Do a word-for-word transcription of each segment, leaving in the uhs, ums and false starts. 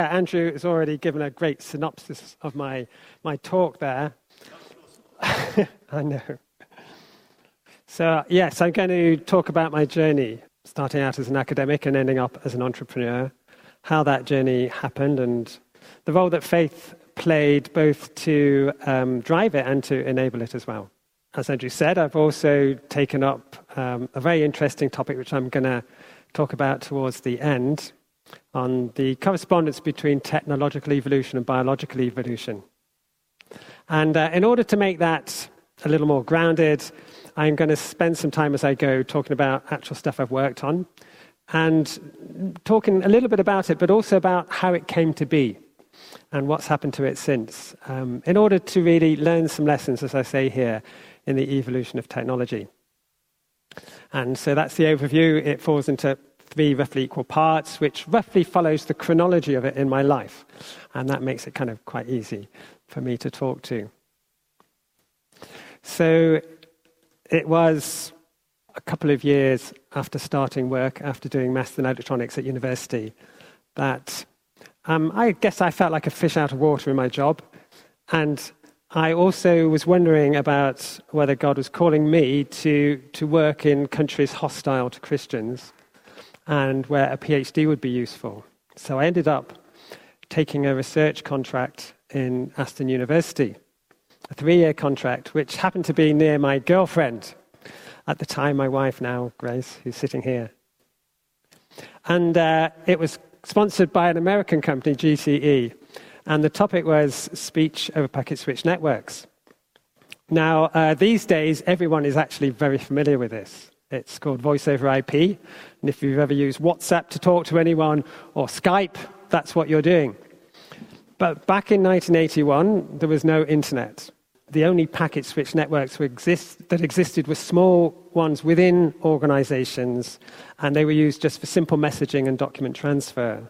Andrew has already given a great synopsis of my, my talk there. I know. So, yes, I'm going to talk about my journey, starting out as an academic and ending up as an entrepreneur, how that journey happened, and the role that faith played both to um, drive it and to enable it as well. As Andrew said, I've also taken up um, a very interesting topic, which I'm going to talk about towards the end, on the correspondence between technological evolution and biological evolution. And uh, in order to make that a little more grounded, I'm going to spend some time as I go talking about actual stuff I've worked on and talking a little bit about it, but also about how it came to be and what's happened to it since, um, in order to really learn some lessons, as I say here, in the evolution of technology. And so that's the overview. It falls into three roughly equal parts, which roughly follows the chronology of it in my life. And that makes it kind of quite easy for me to talk to. So it was a couple of years after starting work, after doing maths and electronics at university, that um, I guess I felt like a fish out of water in my job. And I also was wondering about whether God was calling me to, to work in countries hostile to Christians and where a PhD would be useful. So I ended up taking a research contract in Aston University, a three-year contract, which happened to be near my girlfriend, at the time my wife now, Grace, who's sitting here. And uh, it was sponsored by an American company, G C E, and the topic was speech over packet switch networks. Now, uh, these days, everyone is actually very familiar with this. It's called voice over I P, and if you've ever used WhatsApp to talk to anyone, or Skype, that's what you're doing. But back in nineteen eighty-one, there was no internet. The only packet switch networks exist, that existed were small ones within organizations, and they were used just for simple messaging and document transfer.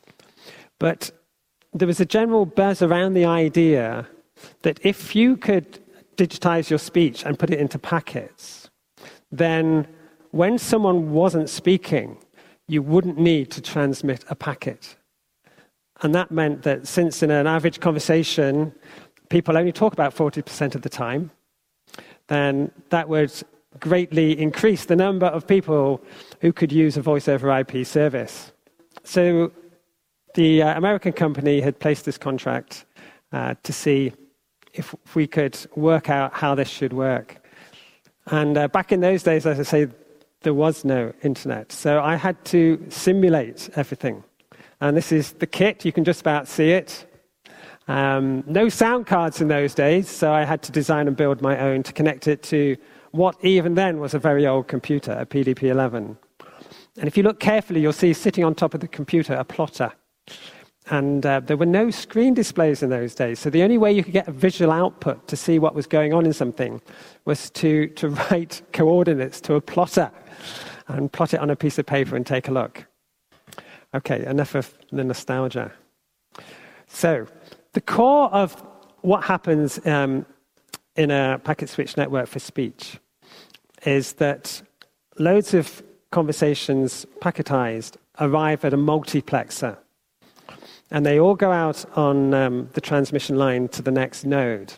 But there was a general buzz around the idea that if you could digitize your speech and put it into packets, then when someone wasn't speaking, you wouldn't need to transmit a packet. And that meant that since in an average conversation, people only talk about forty percent of the time, then that would greatly increase the number of people who could use a voice over I P service. So the uh, American company had placed this contract uh, to see if we could work out how this should work. And uh, back in those days, as I say, there was no internet. So I had to simulate everything. And this is the kit. You can just about see it. Um, no sound cards in those days, so I had to design and build my own to connect it to what even then was a very old computer, a P D P eleven. And if you look carefully, you'll see sitting on top of the computer a plotter. And uh, there were no screen displays in those days, so the only way you could get a visual output to see what was going on in something was to, to write coordinates to a plotter and plot it on a piece of paper and take a look. Okay, enough of the nostalgia. So, the core of what happens um, in a packet switch network for speech is that loads of conversations, packetized, arrive at a multiplexer. And they all go out on um, the transmission line to the next node.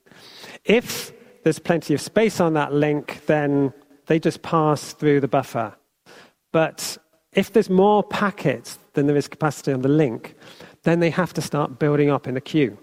If there's plenty of space on that link, then they just pass through the buffer. But if there's more packets than there is capacity on the link, then they have to start building up in the queue.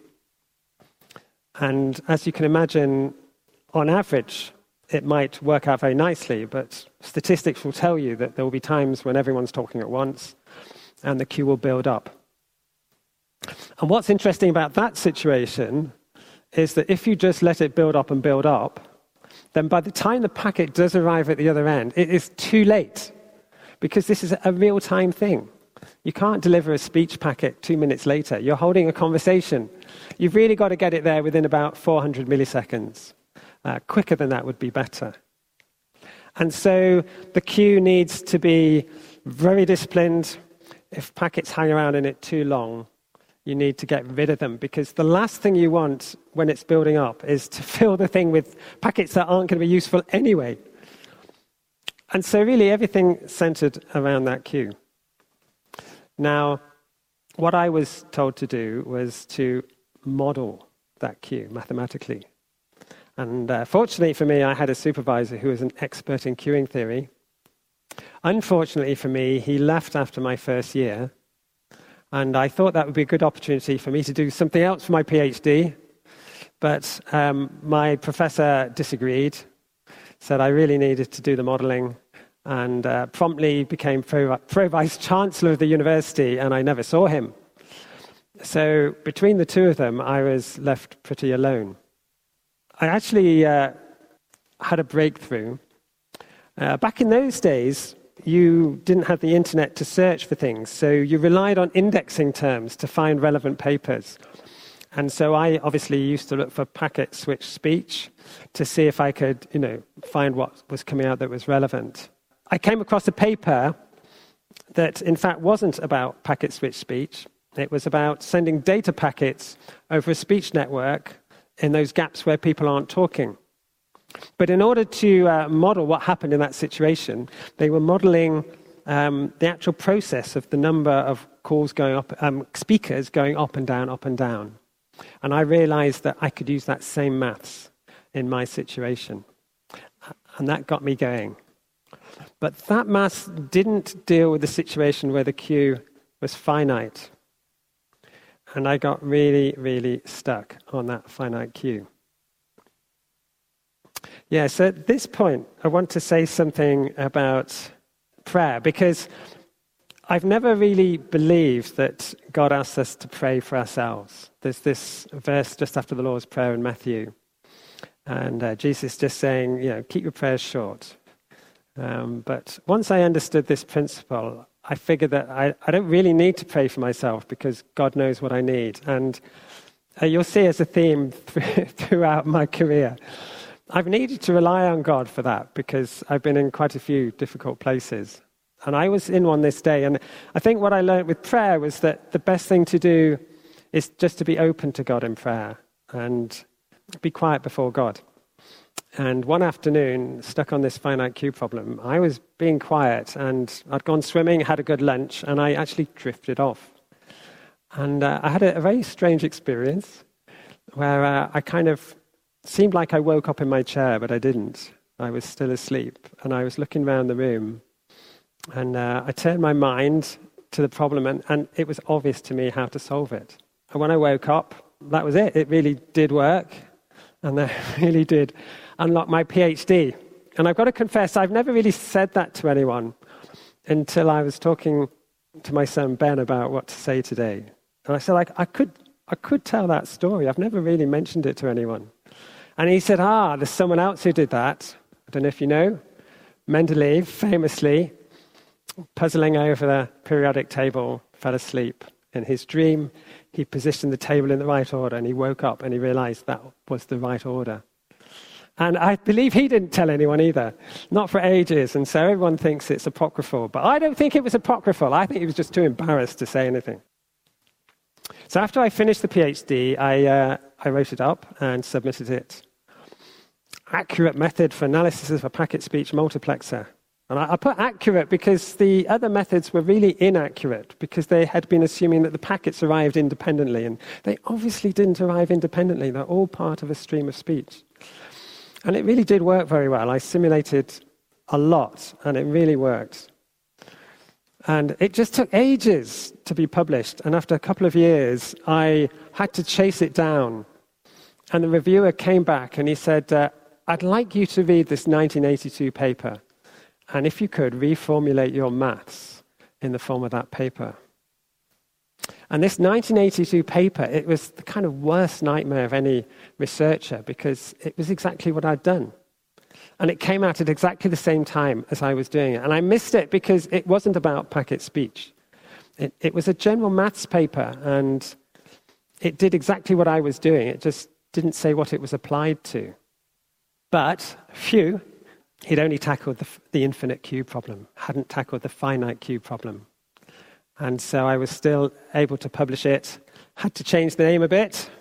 And as you can imagine, on average, it might work out very nicely, but statistics will tell you that there will be times when everyone's talking at once, and the queue will build up. And what's interesting about that situation is that if you just let it build up and build up, then by the time the packet does arrive at the other end, it is too late, because this is a real-time thing. You can't deliver a speech packet two minutes later. You're holding a conversation. You've really got to get it there within about four hundred milliseconds. Uh, quicker than that would be better. And so the queue needs to be very disciplined. If packets hang around in it too long, you need to get rid of them, because the last thing you want when it's building up is to fill the thing with packets that aren't going to be useful anyway. And so really everything centered around that queue. Now, what I was told to do was to model that queue mathematically. And uh, fortunately for me, I had a supervisor who was an expert in queuing theory. Unfortunately for me, he left after my first year, and I thought that would be a good opportunity for me to do something else for my PhD. But um, my professor disagreed, said I really needed to do the modeling, and uh, promptly became pro, pro vice chancellor of the university, and I never saw him. So between the two of them, I was left pretty alone. I actually uh, had a breakthrough. Uh, back in those days, you didn't have the internet to search for things, so you relied on indexing terms to find relevant papers. And so I obviously used to look for packet switch speech to see if I could, you know, find what was coming out that was relevant. I came across a paper that, in fact, wasn't about packet switch speech. It was about sending data packets over a speech network in those gaps where people aren't talking. But in order to uh, model what happened in that situation, they were modeling um, the actual process of the number of calls going up, um, speakers going up and down, up and down. And I realized that I could use that same maths in my situation. And that got me going. But that maths didn't deal with the situation where the queue was finite. And I got really, really stuck on that finite queue. Yeah, so at this point, I want to say something about prayer, because I've never really believed that God asks us to pray for ourselves. There's this verse just after the Lord's Prayer in Matthew, and uh, Jesus just saying, you know, keep your prayers short. Um, but once I understood this principle, I figured that I, I don't really need to pray for myself because God knows what I need. And uh, you'll see as a theme th- throughout my career, I've needed to rely on God for that because I've been in quite a few difficult places. And I was in one this day. And I think what I learned with prayer was that the best thing to do is just to be open to God in prayer and be quiet before God. And one afternoon, stuck on this finite queue problem, I was being quiet and I'd gone swimming, had a good lunch, and I actually drifted off. And uh, I had a, a very strange experience where uh, I kind of seemed like I woke up in my chair, but I didn't. I was still asleep, and I was looking around the room, and uh, I turned my mind to the problem, and, and it was obvious to me how to solve it. And when I woke up, that was it. It really did work, and that really did unlock my PhD. And I've got to confess, I've never really said that to anyone until I was talking to my son Ben about what to say today. And I said, like, I could, I could tell that story. I've never really mentioned it to anyone. And he said, ah, there's someone else who did that. I don't know if you know. Mendeleev, famously, puzzling over the periodic table, fell asleep. In his dream, he positioned the table in the right order, and he woke up and he realized that was the right order. And I believe he didn't tell anyone either, not for ages, and so everyone thinks it's apocryphal. But I don't think it was apocryphal. I think he was just too embarrassed to say anything. So after I finished the PhD, I, uh, I wrote it up and submitted it. Accurate method for analysis of a packet speech multiplexer. And I, I put accurate because the other methods were really inaccurate because they had been assuming that the packets arrived independently, and they obviously didn't arrive independently. They're all part of a stream of speech. And it really did work very well. I simulated a lot, and it really worked. And it just took ages to be published. And after a couple of years, I had to chase it down. And the reviewer came back and he said, uh, I'd like you to read this nineteen eighty-two paper. And if you could, reformulate your maths in the form of that paper. And this nineteen eighty-two paper, it was the kind of worst nightmare of any researcher because it was exactly what I'd done. And it came out at exactly the same time as I was doing it. And I missed it because it wasn't about packet speech. It, it was a general maths paper, and it did exactly what I was doing. It just didn't say what it was applied to. But, phew, he'd only tackled the, the infinite queue problem, hadn't tackled the finite queue problem. And so I was still able to publish it, had to change the name a bit.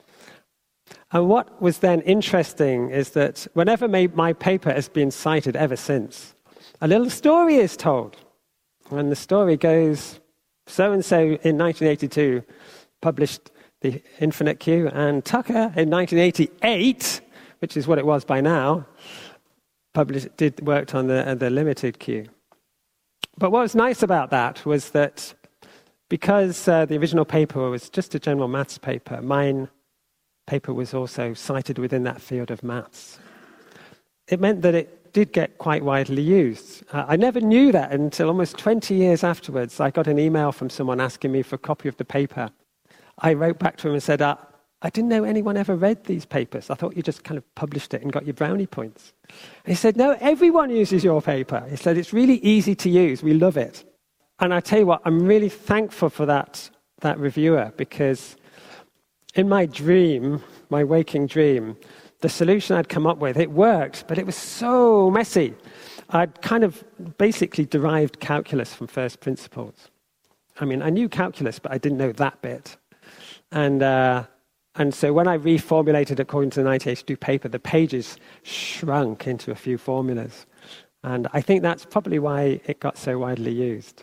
And what was then interesting is that whenever my, my paper has been cited ever since, a little story is told. And the story goes so-and-so in nineteen eighty-two published the infinite queue, and Tucker in nineteen eighty-eight, which is what it was by now, published, did worked on the, uh, the limited queue. But what was nice about that was that because uh, the original paper was just a general maths paper, mine paper was also cited within that field of maths. It meant that it did get quite widely used. Uh, I never knew that until almost twenty years afterwards. I got an email from someone asking me for a copy of the paper. I wrote back to him and said, uh, I didn't know anyone ever read these papers. I thought you just kind of published it and got your brownie points. And he said, no, everyone uses your paper. He said, it's really easy to use. We love it. And I tell you what, I'm really thankful for that, that reviewer, because in my dream, my waking dream, the solution I'd come up with, it worked, but it was so messy. I'd kind of basically derived calculus from first principles. I mean, I knew calculus, but I didn't know that bit. And uh, and so when I reformulated according to the nineteen eighty-two paper, the pages shrunk into a few formulas. And I think that's probably why it got so widely used.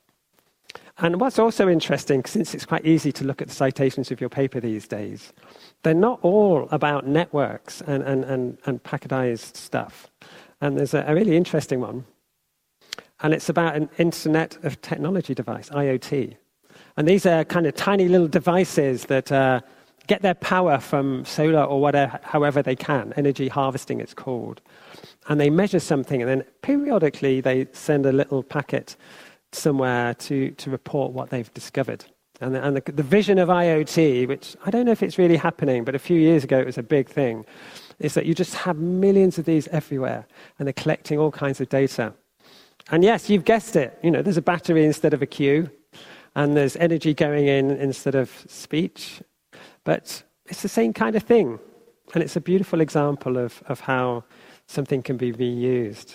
And what's also interesting, since it's quite easy to look at the citations of your paper these days, they're not all about networks and, and, and, and packetized stuff. And there's a, a really interesting one. And it's about an Internet of Technology device, I O T. And these are kind of tiny little devices that uh, get their power from solar or whatever, however they can. Energy harvesting, it's called. And they measure something, and then periodically they send a little packet somewhere to, to report what they've discovered. And, the, and the, the vision of I O T, which I don't know if it's really happening, but a few years ago it was a big thing, is that you just have millions of these everywhere, and they're collecting all kinds of data. And yes, you've guessed it. You know, there's a battery instead of a queue, and there's energy going in instead of speech. But it's the same kind of thing. And it's a beautiful example of, of how something can be reused.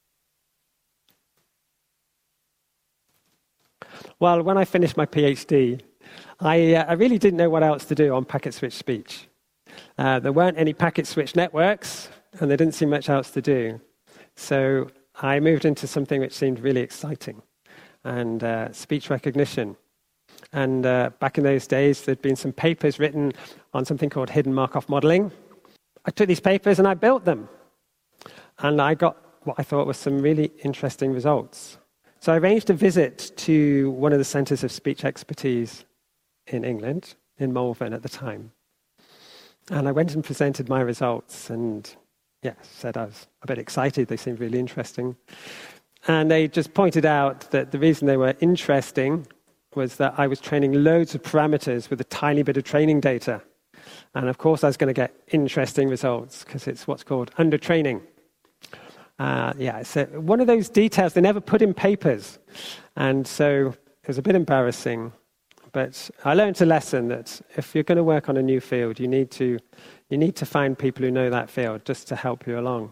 Well, when I finished my PhD, I, uh, I really didn't know what else to do on packet switch speech. Uh, there weren't any packet switch networks, and there didn't seem much else to do. So I moved into something which seemed really exciting, and uh, speech recognition. And uh, back in those days, there'd been some papers written on something called hidden Markov modeling. I took these papers and I built them. And I got what I thought was some really interesting results. So I arranged a visit to one of the centres of speech expertise in England, in Malvern at the time. And I went and presented my results and, yeah, said I was a bit excited. They seemed really interesting. And they just pointed out that the reason they were interesting was that I was training loads of parameters with a tiny bit of training data. And of course, I was going to get interesting results because it's what's called undertraining. Uh, yeah, so one of those details they never put in papers. And so it was a bit embarrassing. But I learned a lesson that if you're going to work on a new field, you need to, you need to find people who know that field just to help you along.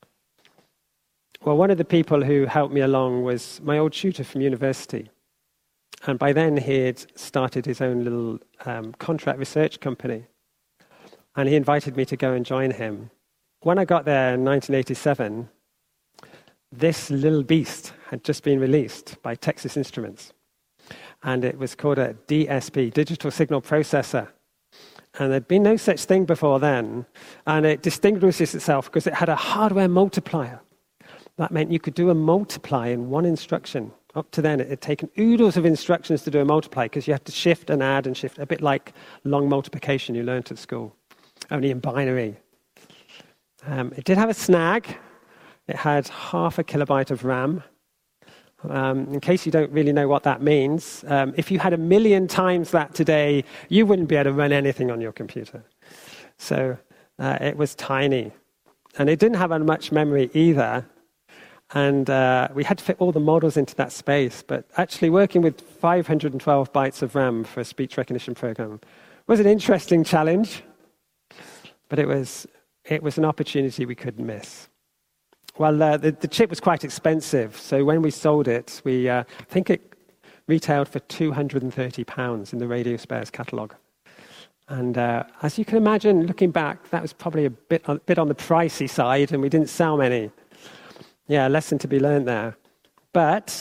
Well, one of the people who helped me along was my old tutor from university. And by then, he had started his own little um, contract research company. And he invited me to go and join him. When I got there in nineteen eighty-seven, this little beast had just been released by Texas Instruments. And it was called a D S P, Digital Signal Processor. And there'd been no such thing before then. And it distinguishes itself because it had a hardware multiplier. That meant you could do a multiply in one instruction. Up to then, it had taken oodles of instructions to do a multiply because you had to shift and add and shift, a bit like long multiplication you learned at school, only in binary. Um, it did have a snag. It had half a kilobyte of RAM. Um, in case you don't really know what that means, um, if you had a million times that today, you wouldn't be able to run anything on your computer. So uh, it was tiny. And it didn't have much memory either. And uh, we had to fit all the models into that space. But actually working with five hundred twelve bytes of RAM for a speech recognition program was an interesting challenge. But it was, it was an opportunity we couldn't miss. Well, uh, the, the chip was quite expensive. So when we sold it, we uh, I think it retailed for two hundred thirty pounds in the Radio Spares catalogue. And uh, as you can imagine, looking back, that was probably a bit, a bit on the pricey side, and we didn't sell many. Yeah, a lesson to be learned there. But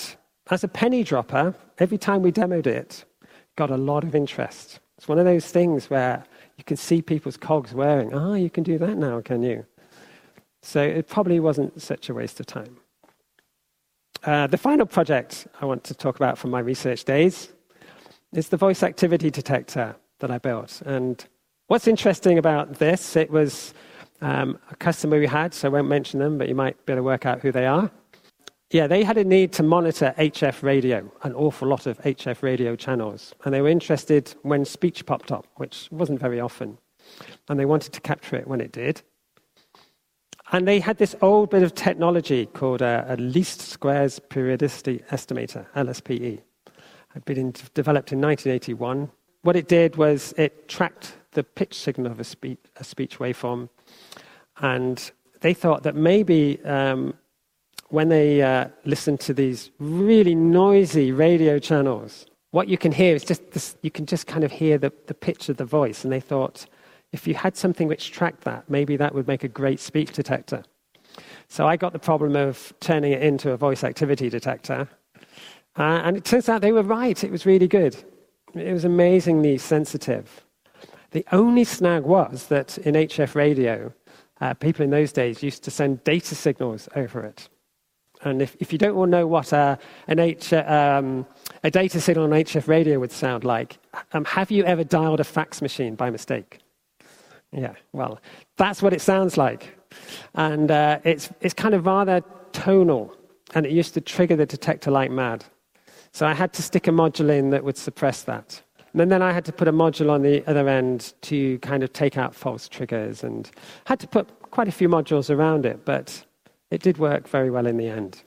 as a penny dropper, every time we demoed it, got a lot of interest. It's one of those things where you can see people's cogs whirring. Ah, you can do that now, can you? So it probably wasn't such a waste of time. Uh, the final project I want to talk about from my research days is the voice activity detector that I built. And what's interesting about this, it was um, a customer we had, so I won't mention them, but you might be able to work out who they are. Yeah, they had a need to monitor H F radio, an awful lot of H F radio channels. And they were interested when speech popped up, which wasn't very often. And they wanted to capture it when it did. And they had this old bit of technology called a, a least squares periodicity estimator, L S P E. It had been in, developed in nineteen eighty-one. What it did was it tracked the pitch signal of a speech, a speech waveform. And they thought that maybe um, when they uh, listened to these really noisy radio channels, what you can hear is just this, you can just kind of hear the, the pitch of the voice. And they thought, if you had something which tracked that, maybe that would make a great speech detector. So I got the problem of turning it into a voice activity detector. Uh, and it turns out they were right. It was really good. It was amazingly sensitive. The only snag was that in H F radio, uh, people in those days used to send data signals over it. And if, if you don't all know what a, an H, um, a data signal on H F radio would sound like, um, have you ever dialed a fax machine by mistake? Yeah, well, that's what it sounds like. And uh, it's, it's kind of rather tonal, and it used to trigger the detector like mad. So I had to stick a module in that would suppress that. And then I had to put a module on the other end to kind of take out false triggers, and had to put quite a few modules around it, but it did work very well in the end.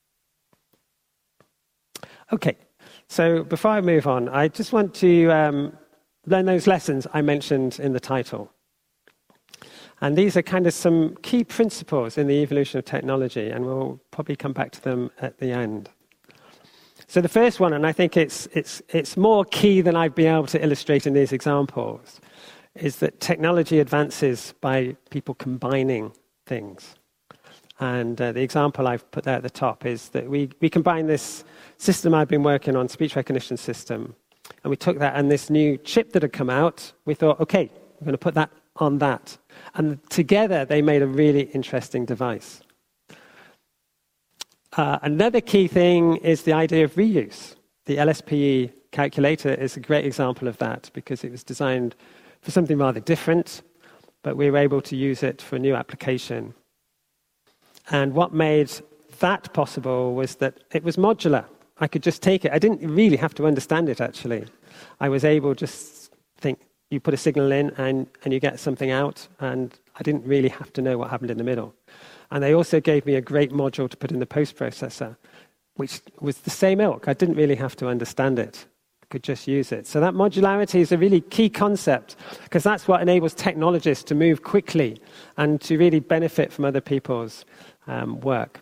Okay, so before I move on, I just want to um, learn those lessons I mentioned in the title. And these are kind of some key principles in the evolution of technology, and we'll probably come back to them at the end. So the first one, and I think it's, it's, it's more key than I've been able to illustrate in these examples, is that technology advances by people combining things. And uh, the example I've put there at the top is that we, we combine this system I've been working on, speech recognition system, and we took that and this new chip that had come out, we thought, okay, we're going to put that on that. And together they made a really interesting device. Uh, another key thing is the idea of reuse. The L S P E calculator is a great example of that because it was designed for something rather different, but we were able to use it for a new application. And what made that possible was that it was modular. I could just take it. I didn't really have to understand it, actually. I was able to just think, you put a signal in and, and you get something out, and I didn't really have to know what happened in the middle. And they also gave me a great module to put in the post-processor, which was the same ilk. I didn't really have to understand it. I could just use it. So that modularity is a really key concept, because that's what enables technologists to move quickly and to really benefit from other people's um, work.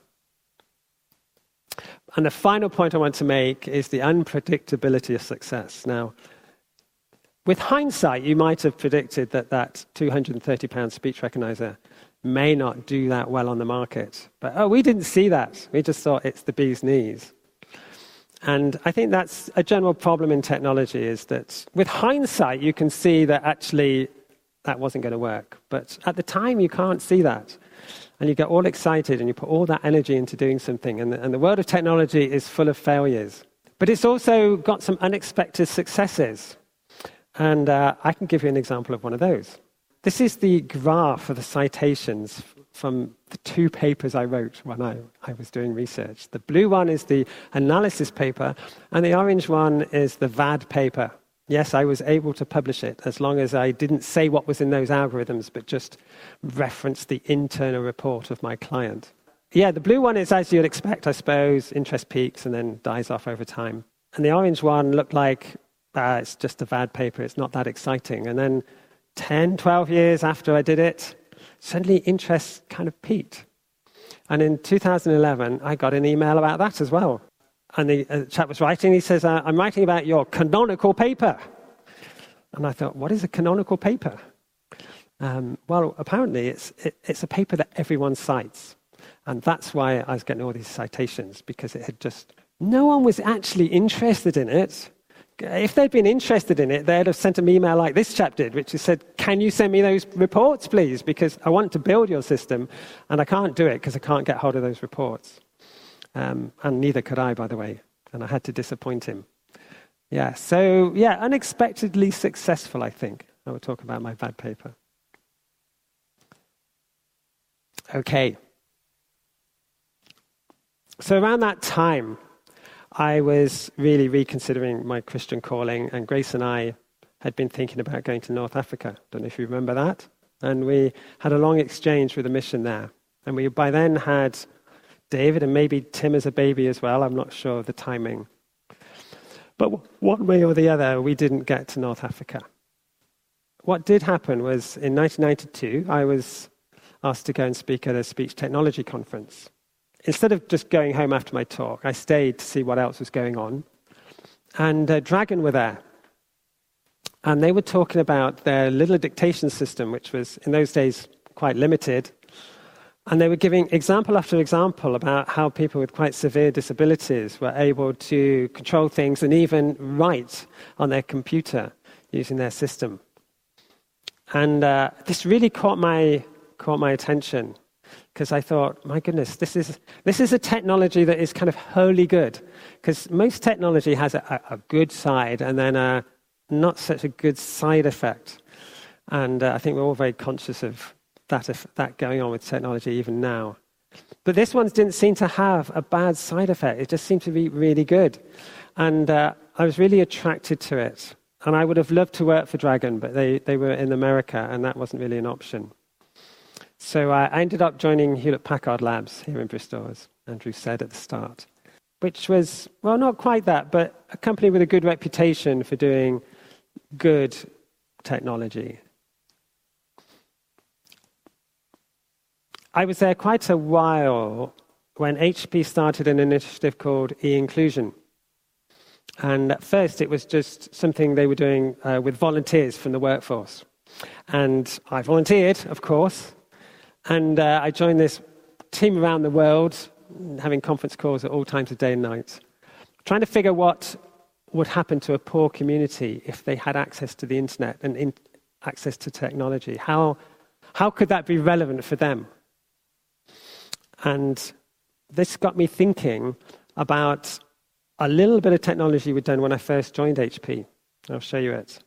And the final point I want to make is the unpredictability of success. Now, with hindsight, you might have predicted that that two hundred thirty pound speech recognizer may not do that well on the market. But, oh, we didn't see that. We just thought it's the bee's knees. And I think that's a general problem in technology, is that with hindsight, you can see that actually that wasn't going to work. But at the time, you can't see that. And you get all excited and you put all that energy into doing something. And the, and the world of technology is full of failures. But it's also got some unexpected successes. And uh, I can give you an example of one of those. This is the graph of the citations from the two papers I wrote when I, I was doing research. The blue one is the analysis paper, and the orange one is the V A D paper. Yes, I was able to publish it as long as I didn't say what was in those algorithms, but just referenced the internal report of my client. Yeah, the blue one is, as you'd expect, I suppose, interest peaks and then dies off over time. And the orange one looked like uh, it's just a V A D paper, it's not that exciting. And then ten, twelve years after I did it, suddenly interest kind of peaked. And in two thousand eleven, I got an email about that as well. And the uh, chap was writing, he says, uh, I'm writing about your canonical paper. And I thought, what is a canonical paper? Um, well, apparently it's, it, it's a paper that everyone cites. And that's why I was getting all these citations, because it had just No one was actually interested in it. If they'd been interested in it, they'd have sent an email like this chap did, which has said, can you send me those reports, please? Because I want to build your system, and I can't do it because I can't get hold of those reports. Um, and neither could I, by the way. And I had to disappoint him. Yeah, so, yeah, unexpectedly successful, I think. I will talk about my bad paper. Okay. So around that time, I was really reconsidering my Christian calling, and Grace and I had been thinking about going to North Africa. Don't know if you remember that. And we had a long exchange with a mission there. And we by then had David and maybe Tim as a baby as well. I'm not sure of the timing. But one way or the other, we didn't get to North Africa. What did happen was in nineteen ninety-two, I was asked to go and speak at a speech technology conference. Instead of just going home after my talk, I stayed to see what else was going on. And uh, Dragon were there. And they were talking about their little dictation system, which was, in those days, quite limited. And they were giving example after example about how people with quite severe disabilities were able to control things and even write on their computer using their system. And uh, this really caught my caught my attention. Because I thought, my goodness, this is this is a technology that is kind of wholly good. Because most technology has a, a good side and then a not such a good side effect. And uh, I think we're all very conscious of that, if, that going on with technology even now. But this one didn't seem to have a bad side effect. It just seemed to be really good. And uh, I was really attracted to it. And I would have loved to work for Dragon, but they, they were in America, and that wasn't really an option. So uh, I ended up joining Hewlett-Packard Labs here in Bristol, as Andrew said at the start, which was, well, not quite that, but a company with a good reputation for doing good technology. I was there quite a while when H P started an initiative called e-inclusion. And at first it was just something they were doing uh, with volunteers from the workforce. And I volunteered, of course. And uh, I joined this team around the world, having conference calls at all times of day and night, trying to figure what would happen to a poor community if they had access to the internet and in- access to technology. How, how could that be relevant for them? And this got me thinking about a little bit of technology we'd done when I first joined H P. I'll show you it.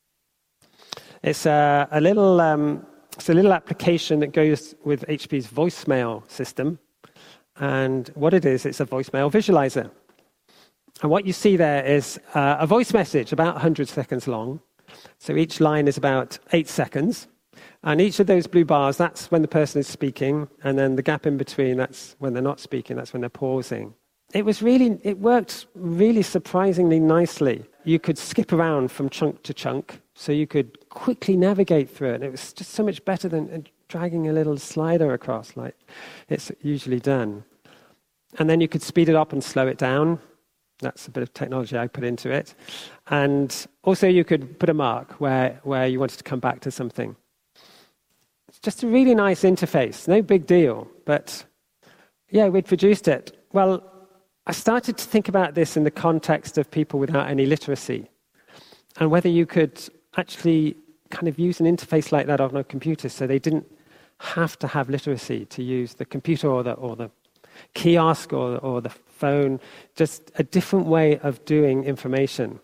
It's a, a little... Um, It's a little application that goes with H P's voicemail system. And what it is, it's a voicemail visualizer. And what you see there is uh, a voice message about one hundred seconds long. So each line is about eight seconds. And each of those blue bars, that's when the person is speaking. And then the gap in between, that's when they're not speaking, that's when they're pausing. It was really, it worked really surprisingly nicely. You could skip around from chunk to chunk, so you could quickly navigate through it. And it was just so much better than dragging a little slider across like it's usually done. And then you could speed it up and slow it down. That's a bit of technology I put into it. And also you could put a mark where, where you wanted to come back to something. It's just a really nice interface. No big deal. But yeah, we'd produced it. Well, I started to think about this in the context of people without any literacy, and whether you could actually kind of use an interface like that on a computer so they didn't have to have literacy to use the computer or the, or the kiosk or, or the phone, just a different way of doing information.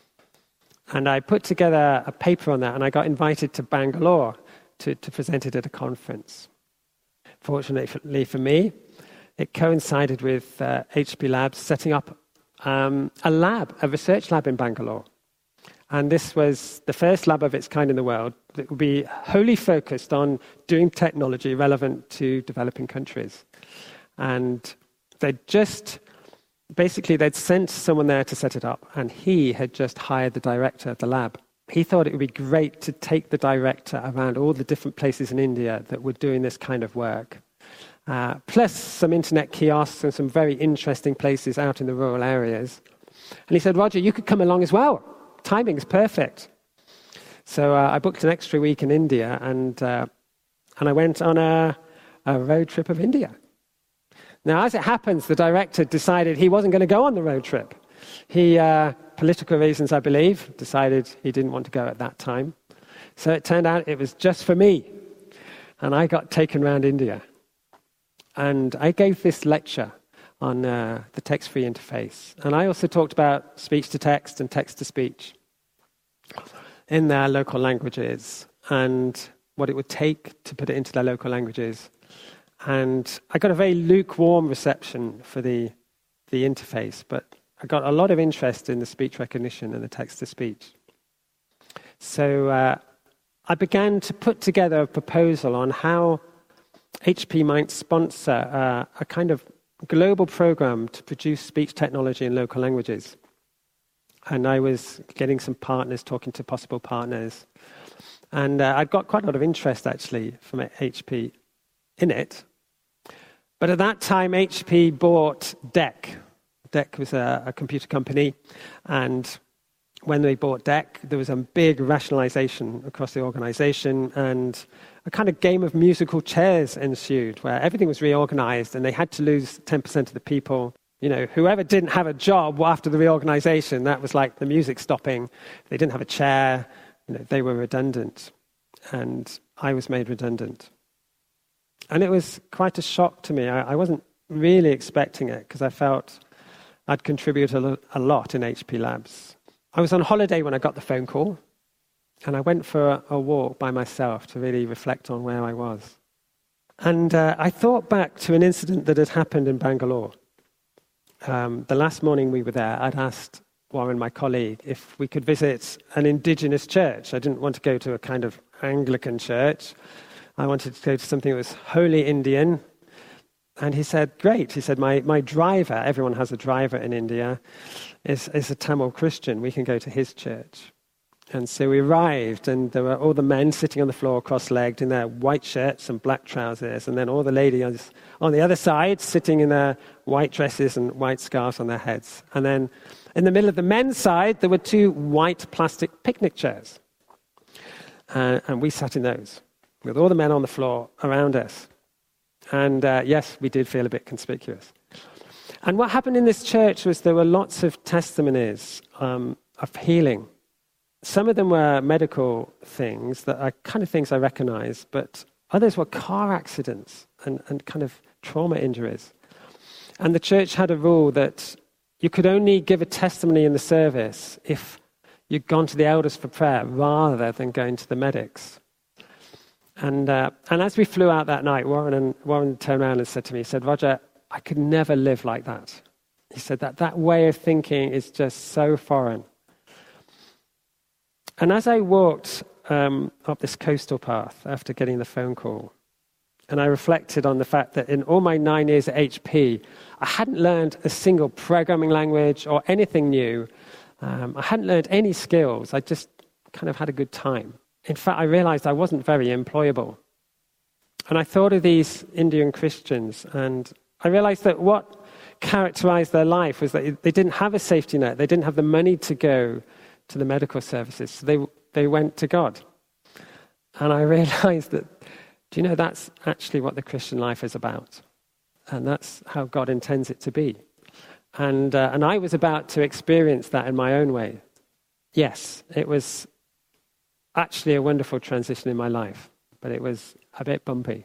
And I put together a paper on that, and I got invited to Bangalore to, to present it at a conference. Fortunately for me, it coincided with uh, H P Labs setting up um, a lab, a research lab in Bangalore. And this was the first lab of its kind in the world that would be wholly focused on doing technology relevant to developing countries. And they'd just, basically, they'd sent someone there to set it up, and he had just hired the director of the lab. He thought it would be great to take the director around all the different places in India that were doing this kind of work. Uh, plus some internet kiosks and some very interesting places out in the rural areas. And he said, Roger, you could come along as well. Timing is perfect. So uh, I booked an extra week in India, and uh, and I went on a, a road trip of India. Now, as it happens, the director decided he wasn't going to go on the road trip. He, uh, political reasons, I believe, decided he didn't want to go at that time. So it turned out it was just for me. And I got taken around India. And I gave this lecture on uh, the text-free interface. And I also talked about speech-to-text and text-to-speech in their local languages and what it would take to put it into their local languages. And I got a very lukewarm reception for the, the interface, but I got a lot of interest in the speech recognition and the text-to-speech. So uh, I began to put together a proposal on how H P might sponsor uh, a kind of global program to produce speech technology in local languages. And I was getting some partners, talking to possible partners. And uh, I'd got quite a lot of interest, actually, from H P in it. But at that time, H P bought D E C. D E C was a, a computer company. And when they bought D E C, there was a big rationalization across the organization. And a kind of game of musical chairs ensued, where everything was reorganized, and they had to lose ten percent of the people. You know, whoever didn't have a job after the reorganization, that was like the music stopping. They didn't have a chair. You know, they were redundant. And I was made redundant. And it was quite a shock to me. I, I wasn't really expecting it, because I felt I'd contributed a, lo- a lot in H P Labs. I was on holiday when I got the phone call, and I went for a, a walk by myself to really reflect on where I was. And uh, I thought back to an incident that had happened in Bangalore. Um, the last morning we were there, I'd asked Warren, my colleague, if we could visit an indigenous church. I didn't want to go to a kind of Anglican church. I wanted to go to something that was wholly Indian. And he said, great. He said, my, my driver, everyone has a driver in India, is, is a Tamil Christian. We can go to his church. And so we arrived, and there were all the men sitting on the floor cross-legged in their white shirts and black trousers, and then all the ladies on the other side sitting in their white dresses and white scarves on their heads. And then in the middle of the men's side, there were two white plastic picnic chairs. Uh, and we sat in those, with all the men on the floor around us. And uh, yes, we did feel a bit conspicuous. And what happened in this church was there were lots of testimonies um, of healing. Some of them were medical things that are kind of things I recognize, but others were car accidents and, and kind of trauma injuries. And the church had a rule that you could only give a testimony in the service if you'd gone to the elders for prayer rather than going to the medics. And uh, and as we flew out that night, Warren and Warren turned around and said to me, he said, Roger, I could never live like that. He said that that way of thinking is just so foreign. And as I walked um, up this coastal path after getting the phone call, and I reflected on the fact that in all my nine years at H P, I hadn't learned a single programming language or anything new. Um, I hadn't learned any skills. I just kind of had a good time. In fact, I realized I wasn't very employable. And I thought of these Indian Christians, and I realized that what characterized their life was that they didn't have a safety net. They didn't have the money to go to the medical services. So they they went to God. And I realized that, do you know, that's actually what the Christian life is about. And that's how God intends it to be. And uh, and I was about to experience that in my own way. Yes, it was actually a wonderful transition in my life, but it was a bit bumpy.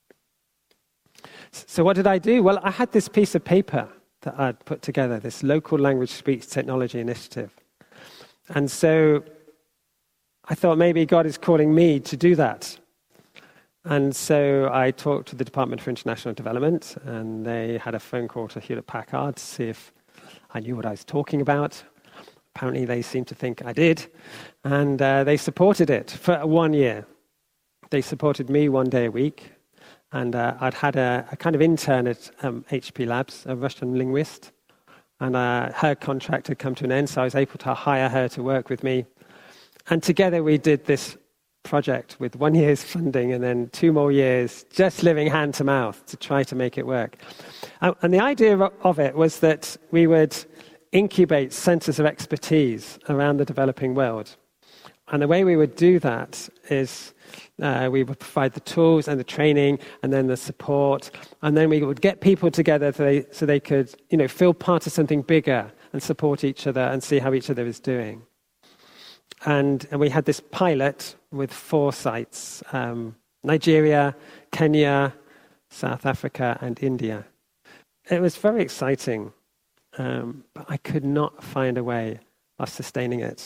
So what did I do? Well, I had this piece of paper that I'd put together, this local language speech technology initiative. And so I thought maybe God is calling me to do that. And so I talked to the Department for International Development, and they had a phone call to Hewlett-Packard to see if I knew what I was talking about. Apparently they seemed to think I did, and uh, they supported it for one year. They supported me one day a week, and uh, I'd had a, a kind of intern at um, H P Labs, a Russian linguist, and uh, her contract had come to an end, so I was able to hire her to work with me. And together we did this project with one year's funding and then two more years just living hand to mouth to try to make it work. Uh, and the idea of it was that we would incubate centers of expertise around the developing world. And the way we would do that is uh, we would provide the tools and the training and then the support. And then we would get people together so they, so they could, you know, feel part of something bigger and support each other and see how each other is doing. And, and we had this pilot with four sites, um, Nigeria, Kenya, South Africa, and India. It was very exciting, um, but I could not find a way of sustaining it.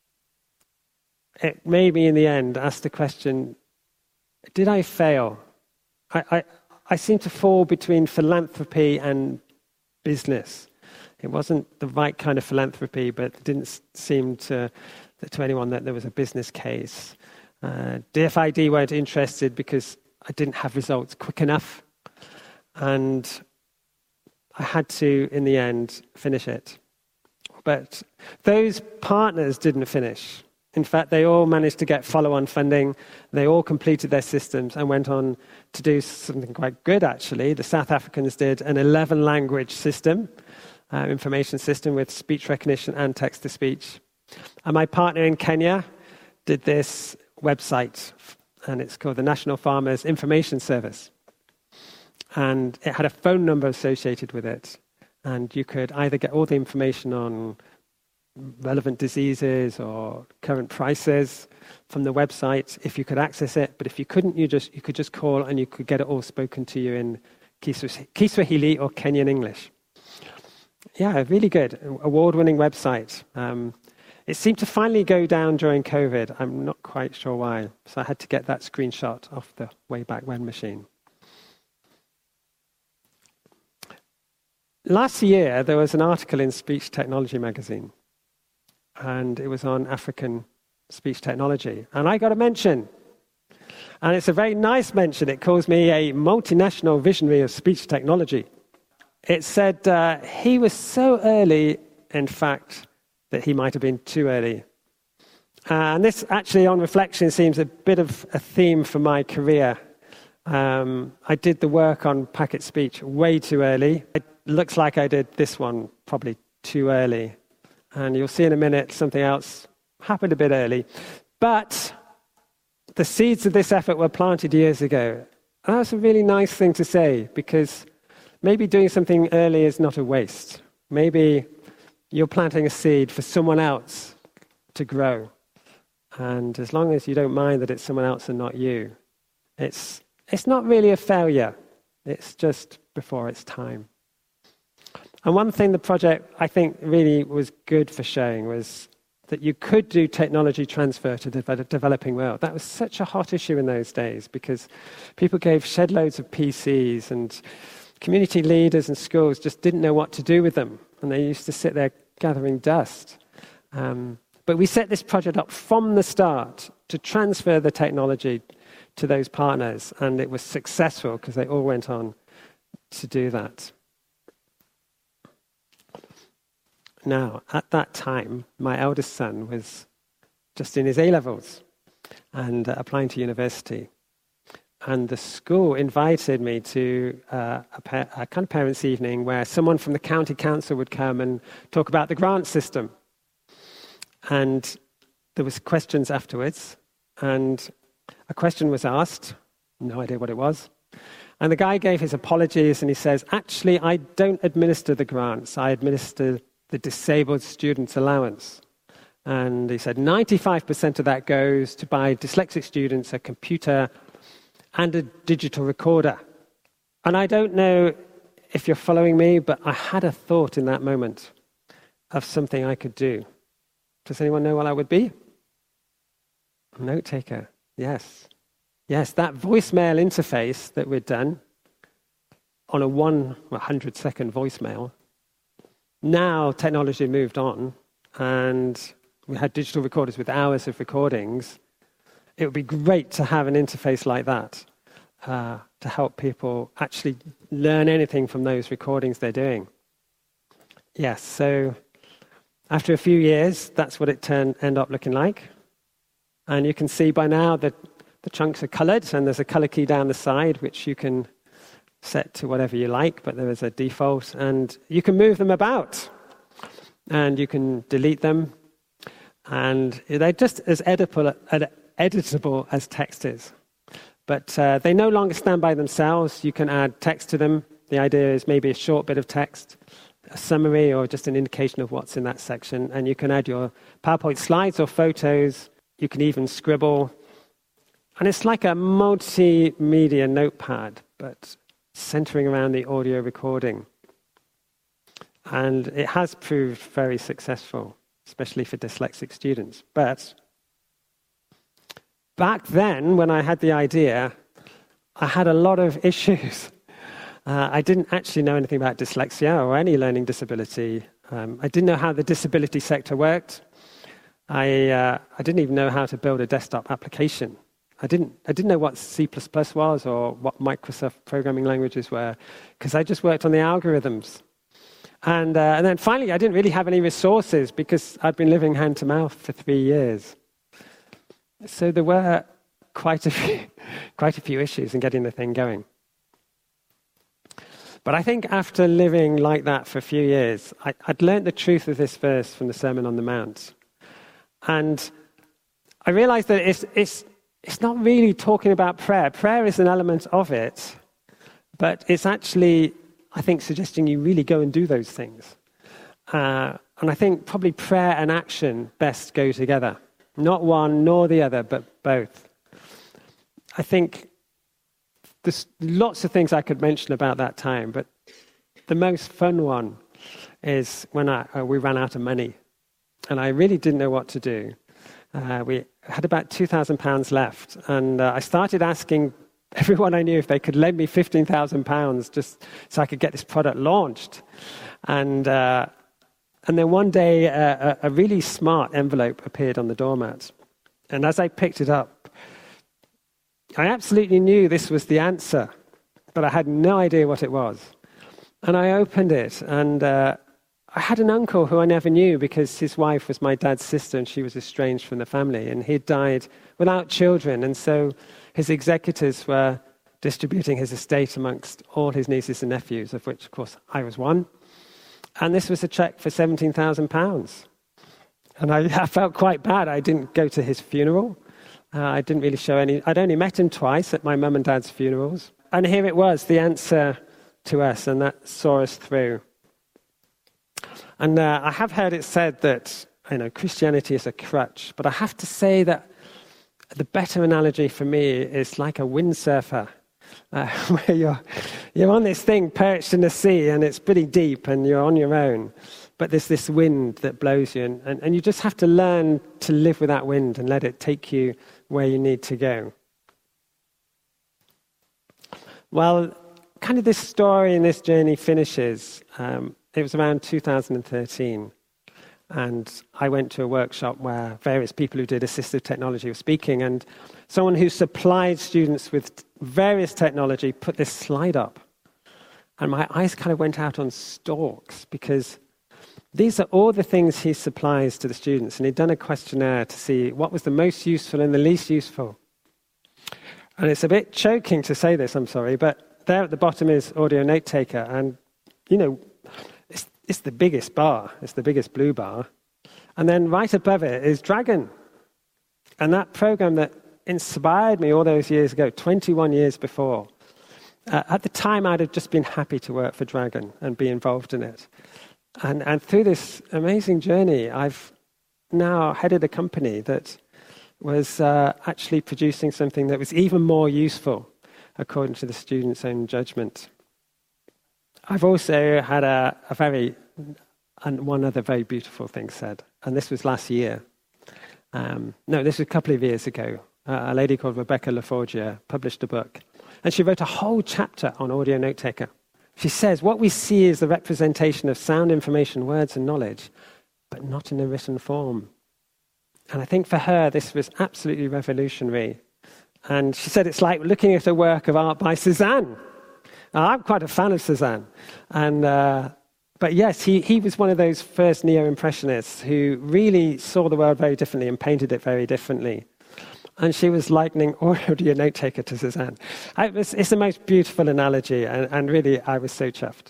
It made me, in the end, ask the question, did I fail? I, I, I seemed to fall between philanthropy and business. It wasn't the right kind of philanthropy, but it didn't seem to, to anyone that there was a business case. Uh, D F I D weren't interested because I didn't have results quick enough. And I had to, in the end, finish it. But those partners didn't finish. In fact, they all managed to get follow-on funding. They all completed their systems and went on to do something quite good, actually. The South Africans did an eleven-language system, uh, information system with speech recognition and text-to-speech. And my partner in Kenya did this website, and it's called the National Farmers Information Service. And it had a phone number associated with it. And you could either get all the information on relevant diseases or current prices from the website if you could access it. But if you couldn't, you just you could just call and you could get it all spoken to you in Kiswahili or Kenyan English. Yeah, really good. Award-winning website. Um, it seemed to finally go down during COVID. I'm not quite sure why. So I had to get that screenshot off the way back when machine. Last year, there was an article in Speech Technology magazine, and it was on African speech technology. And I got a mention. And it's a very nice mention. It calls me a multinational visionary of speech technology. It said uh, he was so early, in fact, that he might have been too early. Uh, and this actually, on reflection, seems a bit of a theme for my career. Um, I did the work on packet speech way too early. It looks like I did this one probably too early. And you'll see in a minute something else happened a bit early. But the seeds of this effort were planted years ago. And that's a really nice thing to say, because maybe doing something early is not a waste. Maybe you're planting a seed for someone else to grow. And as long as you don't mind that it's someone else and not you, it's it's not really a failure. It's just before its time. And one thing the project, I think, really was good for showing was that you could do technology transfer to the developing world. That was such a hot issue in those days because people gave shed loads of P Cs and community leaders and schools just didn't know what to do with them. And they used to sit there gathering dust. Um, but we set this project up from the start to transfer the technology to those partners. And it was successful because they all went on to do that. Now, at that time, my eldest son was just in his A-levels and uh, applying to university. And the school invited me to uh, a, pa- a kind of parents' evening where someone from the county council would come and talk about the grant system. And there was questions afterwards, and a question was asked, no idea what it was. And the guy gave his apologies, and he says, actually, I don't administer the grants, I administer the disabled students allowance. And he said ninety-five percent of that goes to buy dyslexic students a computer and a digital recorder. And I don't know if you're following me, but I had a thought in that moment of something I could do. Does anyone know what I would be? A note taker. Yes. Yes, that voicemail interface that we'd done on a one hundred second voicemail. Now technology had moved on and we had digital recorders with hours of recordings. It would be great to have an interface like that uh, to help people actually learn anything from those recordings they're doing. Yes, so after a few years, that's what it turned end up looking like. And you can see by now that the chunks are colored, and there's a color key down the side, which you can set to whatever you like, but there is a default, and you can move them about, and you can delete them. And they're just as editable, editable as text is. But uh, they no longer stand by themselves. You can add text to them. The idea is maybe a short bit of text, a summary, or just an indication of what's in that section. And you can add your PowerPoint slides or photos. You can even scribble. And it's like a multimedia notepad, but centering around the audio recording. And it has proved very successful, especially for dyslexic students. But back then, when I had the idea, I had a lot of issues. Uh, I didn't actually know anything about dyslexia or any learning disability. Um, I didn't know how the disability sector worked. I, uh, I didn't even know how to build a desktop application. I didn't, I didn't know what C plus plus was or what Microsoft programming languages were, because I just worked on the algorithms. And, uh, and then finally, I didn't really have any resources because I'd been living hand to mouth for three years. So there were quite a few, quite a few issues in getting the thing going. But I think after living like that for a few years, I, I'd learned the truth of this verse from the Sermon on the Mount. And I realized that it's, it's, it's not really talking about prayer. Prayer is an element of it, but it's actually, I think, suggesting you really go and do those things. Uh, and I think probably prayer and action best go together. Not one nor the other, but both. I think there's lots of things I could mention about that time, but the most fun one is when I, uh, we ran out of money. And I really didn't know what to do. Uh, we had about two thousand pounds left. And uh, I started asking everyone I knew if they could lend me fifteen thousand pounds just so I could get this product launched. And uh, and then one day, uh, a, a really smart envelope appeared on the doormat. And as I picked it up, I absolutely knew this was the answer, but I had no idea what it was. And I opened it, and uh, I had an uncle who I never knew because his wife was my dad's sister, and she was estranged from the family. And he'd died without children, and so his executors were distributing his estate amongst all his nieces and nephews, of which, of course, I was one. And this was a cheque for seventeen thousand pounds. And I, I felt quite bad. I didn't go to his funeral. Uh, I didn't really show any... I'd only met him twice at my mum and dad's funerals. And here it was, the answer to us, and that saw us through. And uh, I have heard it said that, you know, Christianity is a crutch. But I have to say that the better analogy for me is like a windsurfer. Uh, where you're, you're on this thing perched in the sea, and it's pretty deep, and you're on your own. But there's this wind that blows you, and, and, and you just have to learn to live with that wind and let it take you where you need to go. Well, kind of this story and this journey finishes. Um, it was around two thousand thirteen, and I went to a workshop where various people who did assistive technology were speaking, and someone who supplied students with various technology put this slide up. And my eyes kind of went out on stalks, because these are all the things he supplies to the students. And he'd done a questionnaire to see what was the most useful and the least useful. And it's a bit choking to say this, I'm sorry, but there at the bottom is Audio Note Taker. And, you know, it's, it's the biggest bar. It's the biggest blue bar. And then right above it is Dragon. And that program that inspired me all those years ago, twenty-one years before. Uh, at the time, I'd have just been happy to work for Dragon and be involved in it. And, and through this amazing journey, I've now headed a company that was uh, actually producing something that was even more useful, according to the students' own judgment. I've also had a, a very, and one other very beautiful thing said, and this was last year. Um, no, this was a couple of years ago. Uh, a lady called Rebecca LaForgia published a book, and she wrote a whole chapter on Audio Note Taker. She says, what we see is the representation of sound information, words, and knowledge, but not in a written form. And I think for her, this was absolutely revolutionary. And she said it's like looking at a work of art by Cézanne. Now, I'm quite a fan of Cézanne. And, uh, but yes, he, he was one of those first neo-impressionists who really saw the world very differently and painted it very differently. And she was likening Audio Note Taker to Cézanne. I, it's, it's the most beautiful analogy, and, and really, I was so chuffed.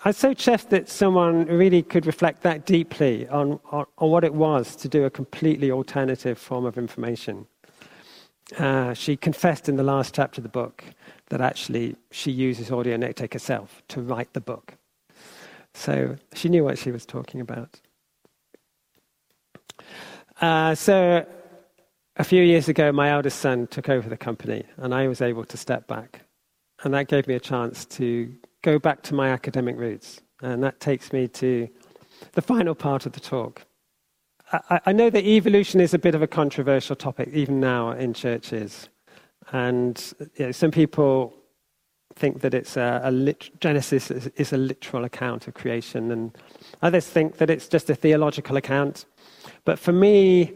I was so chuffed that someone really could reflect that deeply on, on, on what it was to do a completely alternative form of information. Uh, she confessed in the last chapter of the book that actually she uses Audio Notetaker herself to write the book. So she knew what she was talking about. Uh, so a few years ago, my eldest son took over the company, and I was able to step back. And that gave me a chance to go back to my academic roots. And that takes me to the final part of the talk. I, I know that evolution is a bit of a controversial topic, even now in churches. And you know, some people think that it's a, a lit- Genesis is, is a literal account of creation, and others think that it's just a theological account. But for me,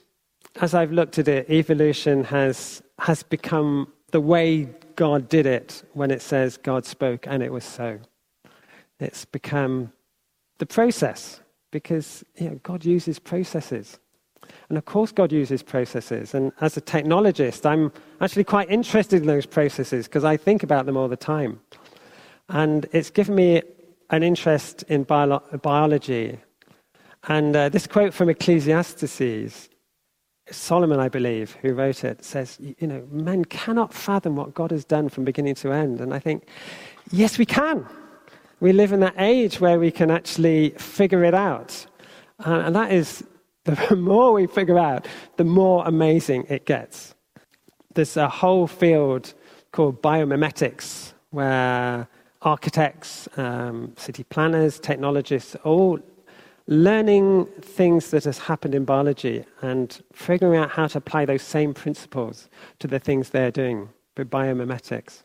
as I've looked at it, evolution has has become the way God did it when it says God spoke and it was so. It's become the process, because you know, God uses processes. And of course God uses processes. And as a technologist, I'm actually quite interested in those processes because I think about them all the time. And it's given me an interest in bio- biology. And uh, this quote from Ecclesiastes, Solomon, I believe, who wrote it, says, you know, men cannot fathom what God has done from beginning to end. And I think, yes, we can. We live in that age where we can actually figure it out. Uh, and that is, the more we figure out, the more amazing it gets. There's a whole field called biomimetics, where architects, um, city planners, technologists, all learning things that has happened in biology and figuring out how to apply those same principles to the things they're doing with biomimetics.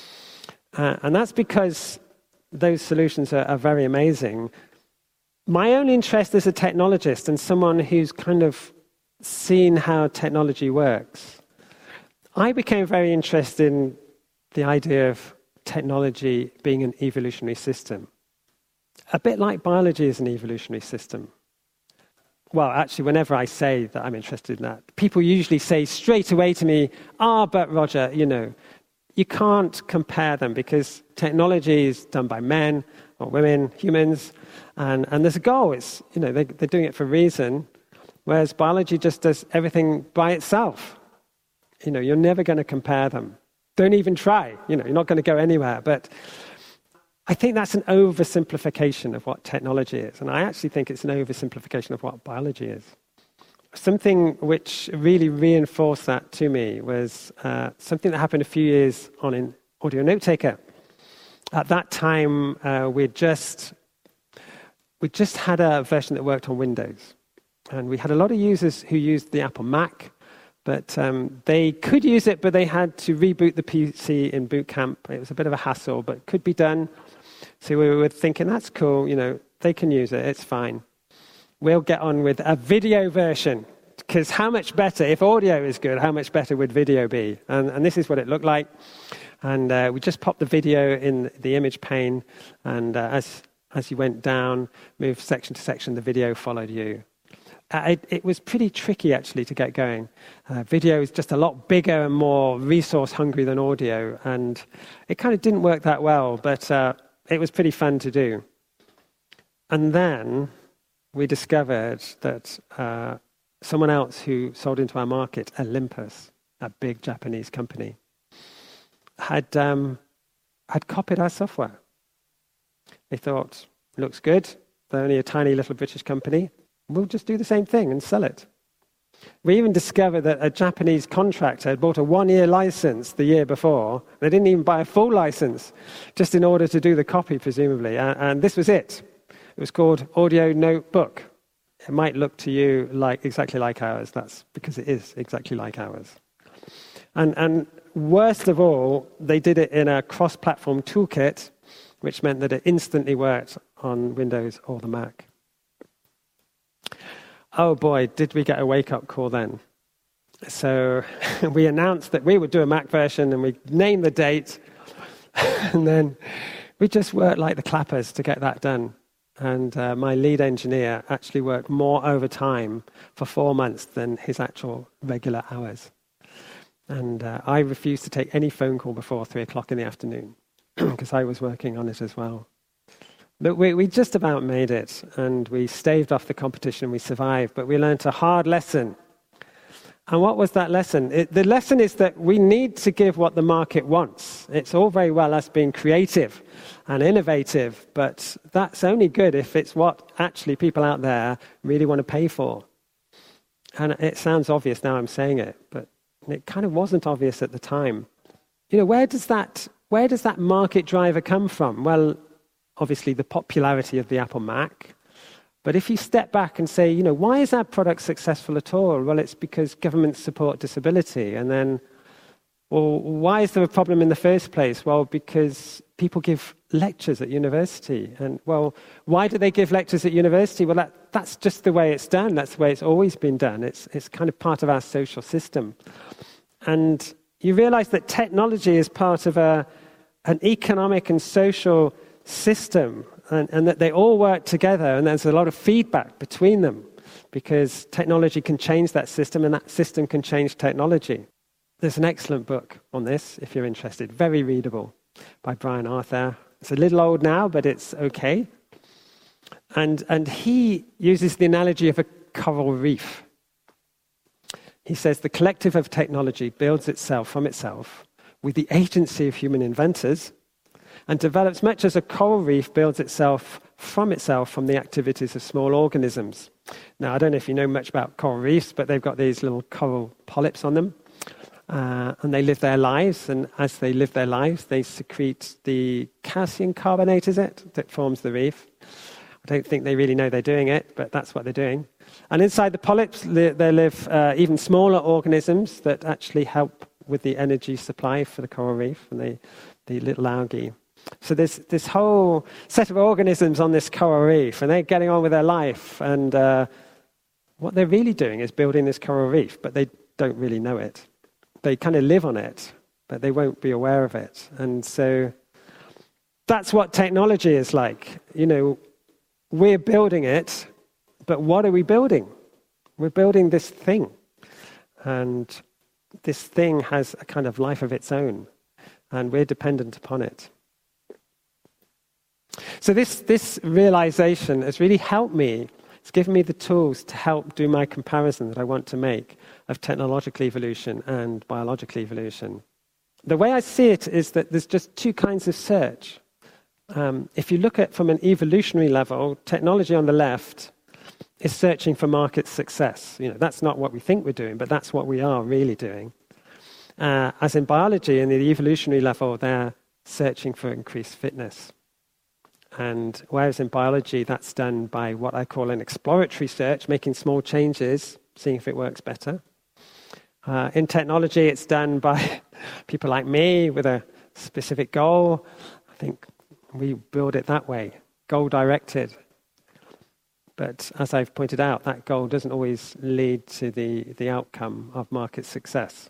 Uh, and that's because those solutions are, are very amazing. My own interest as a technologist and someone who's kind of seen how technology works, I became very interested in the idea of technology being an evolutionary system. A bit like biology is an evolutionary system. Well, actually, whenever I say that I'm interested in that, people usually say straight away to me, ah, but Roger, you know, you can't compare them because technology is done by men or women, humans, and, and there's a goal. It's, you know, they, they're doing it for a reason, whereas biology just does everything by itself. You know, you're never going to compare them. Don't even try. You know, you're not going to go anywhere. But I think that's an oversimplification of what technology is, and I actually think it's an oversimplification of what biology is. Something which really reinforced that to me was uh, something that happened a few years on in Audio Notetaker. At that time, uh, we'd just we just had a version that worked on Windows, and we had a lot of users who used the Apple Mac, but um, they could use it, but they had to reboot the P C in boot camp. It was a bit of a hassle, but could be done. So we were thinking, that's cool, you know, they can use it, it's fine. We'll get on with a video version, because how much better, if audio is good, how much better would video be? And, and this is what it looked like. And uh, we just popped the video in the image pane, and uh, as as you went down, moved section to section, the video followed you. Uh, it, it was pretty tricky, actually, to get going. Uh, video is just a lot bigger and more resource-hungry than audio, and it kind of didn't work that well, but uh, it was pretty fun to do. And then we discovered that uh, someone else who sold into our market, Olympus, a big Japanese company, had um, had copied our software. They thought, looks good. They're only a tiny little British company. We'll just do the same thing and sell it. We even discovered that a Japanese contractor had bought a one-year license the year before. They didn't even buy a full license, just in order to do the copy, presumably. And, and this was it. It was called Audio Notebook. It might look to you like exactly like ours. That's because it is exactly like ours. And, and worst of all, they did it in a cross-platform toolkit, which meant that it instantly worked on Windows or the Mac. Oh boy, did we get a wake-up call then. So we announced that we would do a Mac version, and we named the date, and then we just worked like the clappers to get that done. And uh, my lead engineer actually worked more overtime for four months than his actual regular hours. And uh, I refused to take any phone call before three o'clock in the afternoon because I was working on it as well. But we, we just about made it, and we staved off the competition, we survived, but we learned a hard lesson. And what was that lesson? It, the lesson is that we need to give what the market wants. It's all very well us being creative and innovative, but that's only good if it's what actually people out there really want to pay for. And it sounds obvious now I'm saying it, but it kind of wasn't obvious at the time. You know, where does that, where does that market driver come from? Well, obviously the popularity of the Apple Mac. But if you step back and say, you know, why is our product successful at all? Well, it's because governments support disability. And then, well, why is there a problem in the first place? Well, because people give lectures at university. And, well, why do they give lectures at university? Well, that, that's just the way it's done. That's the way it's always been done. It's, it's kind of part of our social system. And you realize that technology is part of a, an economic and social system. And, and that they all work together, and there's a lot of feedback between them because technology can change that system and that system can change technology. There's an excellent book on this, if you're interested, very readable, by Brian Arthur. It's a little old now, but it's okay. And, and he uses the analogy of a coral reef. He says the collective of technology builds itself from itself with the agency of human inventors and develops much as a coral reef builds itself from itself from the activities of small organisms. Now, I don't know if you know much about coral reefs, but they've got these little coral polyps on them, uh, and they live their lives, and as they live their lives, they secrete the calcium carbonate, is it, that forms the reef. I don't think they really know they're doing it, but that's what they're doing. And inside the polyps, there live uh, even smaller organisms that actually help with the energy supply for the coral reef, and the, the little algae. So there's this whole set of organisms on this coral reef, and they're getting on with their life. And uh, what they're really doing is building this coral reef, but they don't really know it. They kind of live on it, but they won't be aware of it. And so that's what technology is like. You know, we're building it, but what are we building? We're building this thing. And this thing has a kind of life of its own, and we're dependent upon it. So this, this realization has really helped me. It's given me the tools to help do my comparison that I want to make of technological evolution and biological evolution. The way I see it is that there's just two kinds of search. Um, if you look at from an evolutionary level, technology on the left is searching for market success. You know, that's not what we think we're doing, but that's what we are really doing. Uh, as in biology, in the evolutionary level, they're searching for increased fitness. And whereas in biology, that's done by what I call an exploratory search, making small changes, seeing if it works better. Uh, in technology, it's done by people like me with a specific goal. I think we build it that way, goal-directed. But as I've pointed out, that goal doesn't always lead to the, the outcome of market success.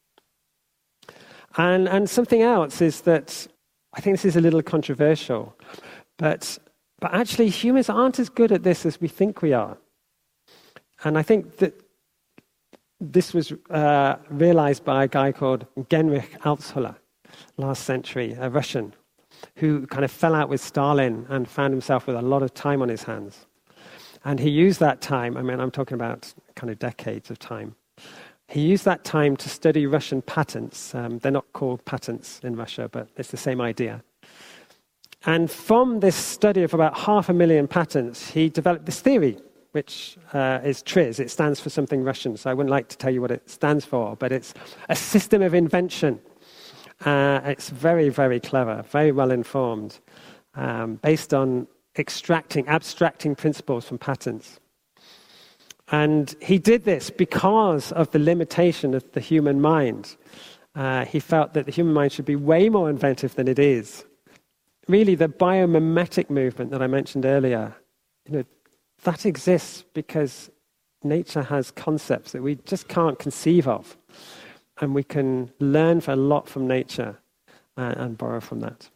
And, and something else is that, I think this is a little controversial, But, but actually, humans aren't as good at this as we think we are. And I think that this was uh, realized by a guy called Genrikh Altshuller last century, a Russian, who kind of fell out with Stalin and found himself with a lot of time on his hands. And he used that time, I mean, I'm talking about kind of decades of time. He used that time to study Russian patents. Um, they're not called patents in Russia, but it's the same idea. And from this study of about half a million patents, he developed this theory, which uh, is TRIZ. It stands for something Russian, so I wouldn't like to tell you what it stands for, but it's a system of invention. Uh, it's very, very clever, very well informed, um, based on extracting, abstracting principles from patents. And he did this because of the limitation of the human mind. Uh, he felt that the human mind should be way more inventive than it is. Really, the biomimetic movement that I mentioned earlier, you know, that exists because nature has concepts that we just can't conceive of. And we can learn a lot from nature uh, and borrow from that.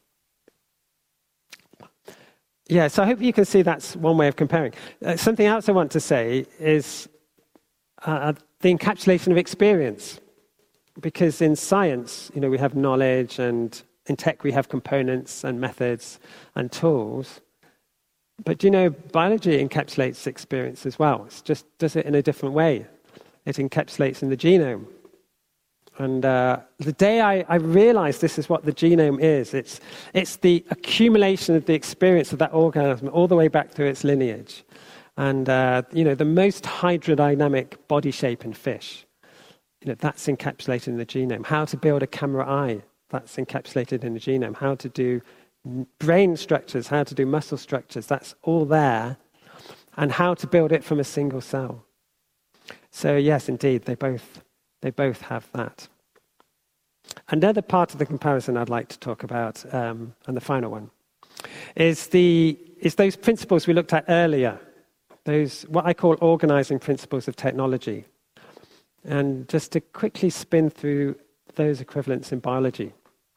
Yeah, so I hope you can see that's one way of comparing. Uh, something else I want to say is uh, the encapsulation of experience. Because in science, you know, we have knowledge, and in tech we have components and methods and tools. But you know, biology encapsulates experience as well. It just does it in a different way. It encapsulates in the genome. And uh, the day I, I realized this is what the genome is, it's, it's the accumulation of the experience of that organism all the way back through its lineage. And, uh, you know, the most hydrodynamic body shape in fish, you know, that's encapsulated in the genome. How to build a camera eye, that's encapsulated in the genome. How to do brain structures, how to do muscle structures, that's all there. And how to build it from a single cell. So yes, indeed, they both... They both have that. Another part of the comparison I'd like to talk about, um, and the final one, is the is those principles we looked at earlier, those what I call organizing principles of technology. And just to quickly spin through those equivalents in biology.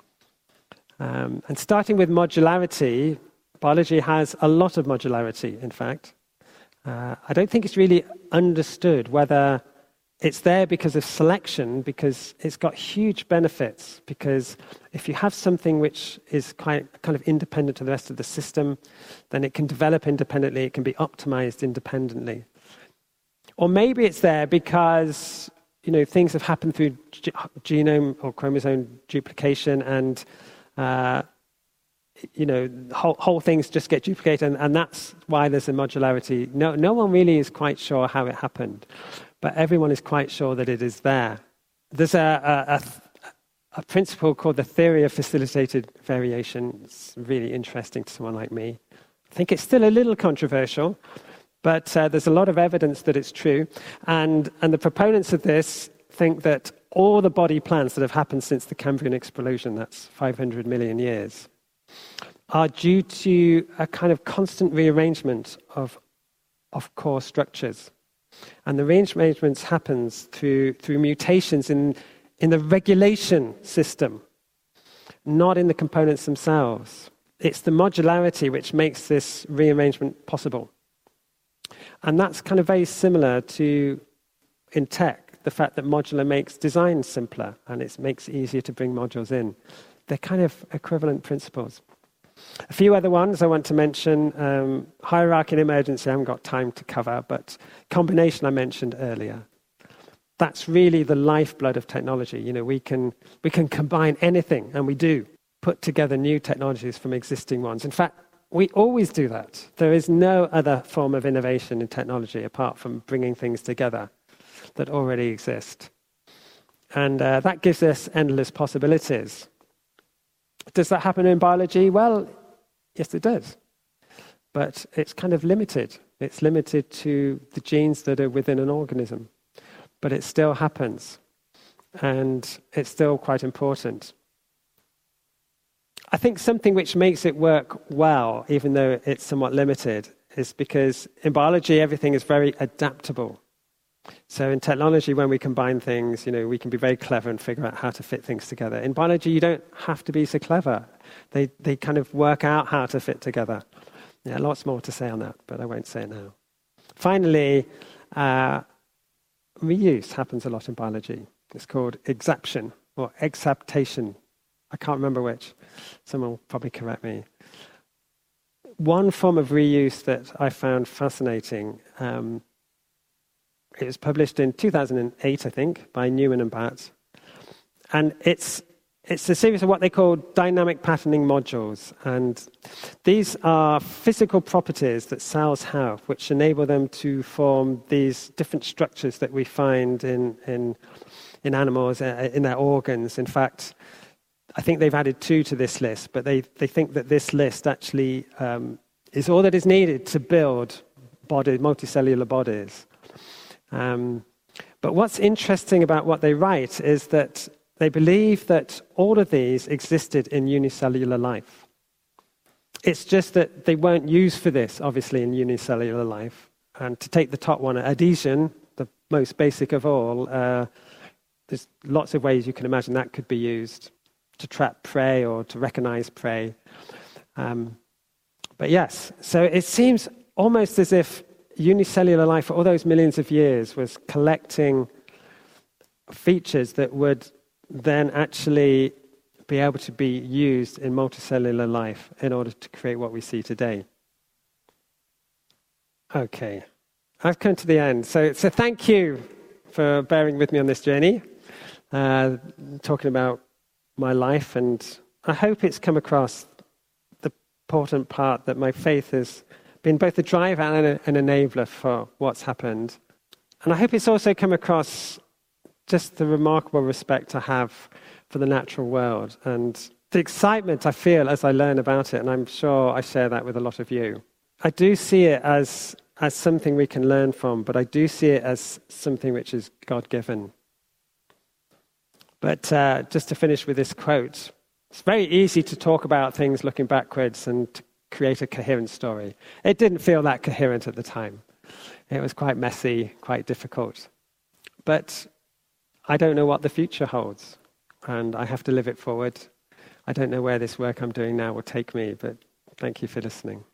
Um, and starting with modularity, biology has a lot of modularity, in fact. Uh, I don't think it's really understood whether it's there because of selection, because it's got huge benefits. Because if you have something which is quite kind of independent to the rest of the system, then it can develop independently, it can be optimized independently. Or maybe it's there because, you know, things have happened through g- genome or chromosome duplication, and uh, you know, whole, whole things just get duplicated, and, and that's why there's a modularity. No, no one really is quite sure how it happened. But everyone is quite sure that it is there. There's a, a, a, a principle called the theory of facilitated variation. It's really interesting to someone like me. I think it's still a little controversial, but uh, there's a lot of evidence that it's true. And, and the proponents of this think that all the body plans that have happened since the Cambrian explosion, that's five hundred million years, are due to a kind of constant rearrangement of, of core structures. And the rearrangements happens through through mutations in in the regulation system, not in the components themselves. It's the modularity which makes this rearrangement possible. And that's kind of very similar to, in tech, the fact that modular makes design simpler and it makes it easier to bring modules in. They're kind of equivalent principles. A few other ones I want to mention. Um, hierarchy and emergency, I haven't got time to cover, but combination I mentioned earlier. That's really the lifeblood of technology. You know, we can we can combine anything, and we do, put together new technologies from existing ones. In fact, we always do that. There is no other form of innovation in technology apart from bringing things together that already exist. And uh, that gives us endless possibilities. Does that happen in biology? Well, yes, it does. But it's kind of limited. It's limited to the genes that are within an organism. But it still happens. And it's still quite important. I think something which makes it work well, even though it's somewhat limited, is because in biology everything is very adaptable. So in technology, when we combine things, you know, we can be very clever and figure out how to fit things together. In biology, you don't have to be so clever. They they kind of work out how to fit together. Yeah, lots more to say on that, but I won't say it now. Finally, uh, reuse happens a lot in biology. It's called exaptation or exaptation. I can't remember which. Someone will probably correct me. One form of reuse that I found fascinating. Um, It was published in two thousand eight, I think, by Newman and Batt. And it's it's a series of what they call dynamic patterning modules. And these are physical properties that cells have, which enable them to form these different structures that we find in in, in animals, uh, in their organs. In fact, I think they've added two to this list, but they, they think that this list actually um, is all that is needed to build body, multicellular bodies. Um, but what's interesting about what they write is that they believe that all of these existed in unicellular life. It's just that they weren't used for this, obviously, in unicellular life. And to take the top one, adhesion, the most basic of all, uh, there's lots of ways you can imagine that could be used to trap prey or to recognize prey. Um, but yes, so it seems almost as if unicellular life for all those millions of years was collecting features that would then actually be able to be used in multicellular life in order to create what we see today. Okay, I've come to the end. So, so thank you for bearing with me on this journey, uh, talking about my life, and I hope it's come across the important part that my faith has been both a driver and a, an enabler for what's happened. And I hope it's also come across just the remarkable respect I have for the natural world and the excitement I feel as I learn about it, and I'm sure I share that with a lot of you. I do see it as, as something we can learn from, but I do see it as something which is God-given. But uh, just to finish with this quote, it's very easy to talk about things looking backwards and to create a coherent story. It didn't feel that coherent at the time. It was quite messy, quite difficult. But I don't know what the future holds, and I have to live it forward. I don't know where this work I'm doing now will take me, but thank you for listening.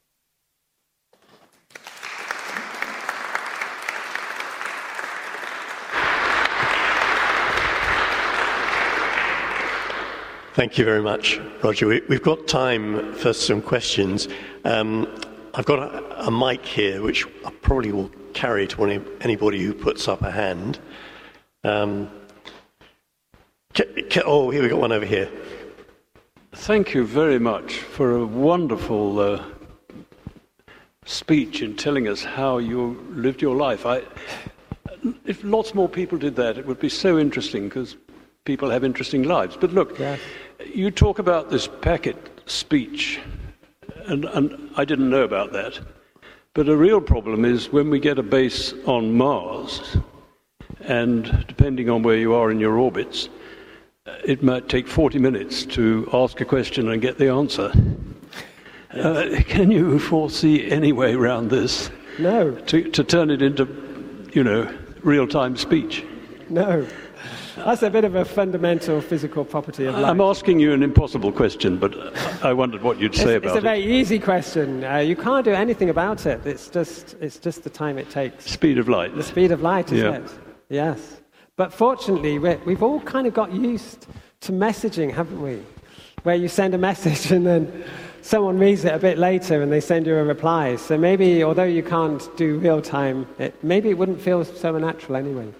Thank you very much, Roger. We, we've got time for some questions. Um, I've got a, a mic here, which I probably will carry to any, anybody who puts up a hand. Um, ca, ca, oh, here we got one over here. Thank you very much for a wonderful uh, speech in telling us how you lived your life. I, if lots more people did that, it would be so interesting, because people have interesting lives. But look, yes. You talk about this packet speech, and, and I didn't know about that. But a real problem is when we get a base on Mars, and depending on where you are in your orbits, it might take forty minutes to ask a question and get the answer. Yes. Uh, can you foresee any way around this? No. To, to turn it into, you know, real-time speech? No. That's a bit of a fundamental physical property of life. I'm asking you an impossible question, but I wondered what you'd say it's, about it. It's a very it. easy question. Uh, you can't do anything about it. It's just, it's just the time it takes. Speed of light. The speed of light, isn't yeah. it? Yes. But fortunately, we're, we've all kind of got used to messaging, haven't we? Where you send a message and then someone reads it a bit later and they send you a reply. So maybe, although you can't do real time, it, maybe it wouldn't feel so unnatural anyway.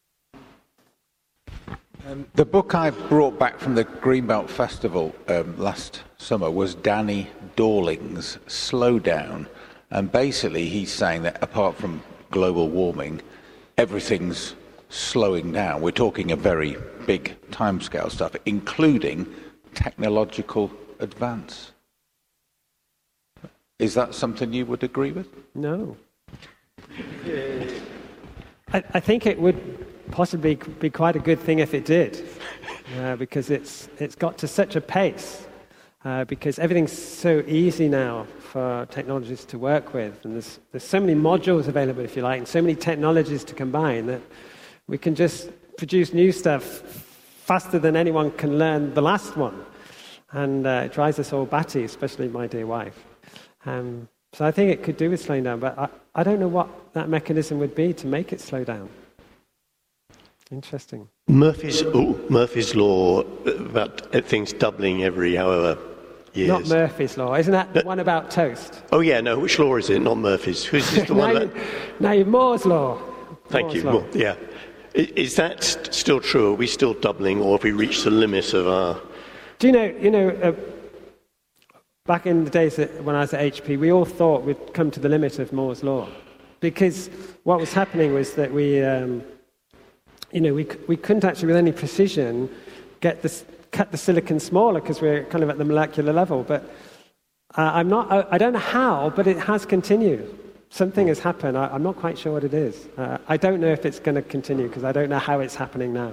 Um, the book I brought back from the Greenbelt Festival um, last summer was Danny Dorling's Slow Down. And basically he's saying that apart from global warming, everything's slowing down. We're talking a very big timescale stuff, including technological advance. Is that something you would agree with? No. I, I think it would possibly be quite a good thing if it did, uh, because it's it's got to such a pace, uh, because everything's so easy now for technologies to work with, and there's there's so many modules available, if you like, and so many technologies to combine that we can just produce new stuff faster than anyone can learn the last one, and uh, it drives us all batty, especially my dear wife. Um, so I think it could do with slowing down, but I, I don't know what that mechanism would be to make it slow down. Interesting. Murphy's oh, Murphy's law about things doubling every however years. Not Murphy's law, isn't that the no. one about toast? Oh yeah, no. Which law is it? Not Murphy's. Who's the one now that? You, now you're Moore's law. Thank Moore's you. law. Moore, yeah. Is that still true? Are we still doubling, or have we reached the limit of our? Do you know? You know. Uh, back in the days that, when I was at H P, we all thought we'd come to the limit of Moore's law, because what was happening was that we. Um, You know, we we couldn't actually, with any precision, get this cut the silicon smaller because we're kind of at the molecular level. But uh, I'm not. I, I don't know how, but it has continued. Something has happened. I, I'm not quite sure what it is. Uh, I don't know if it's going to continue because I don't know how it's happening now.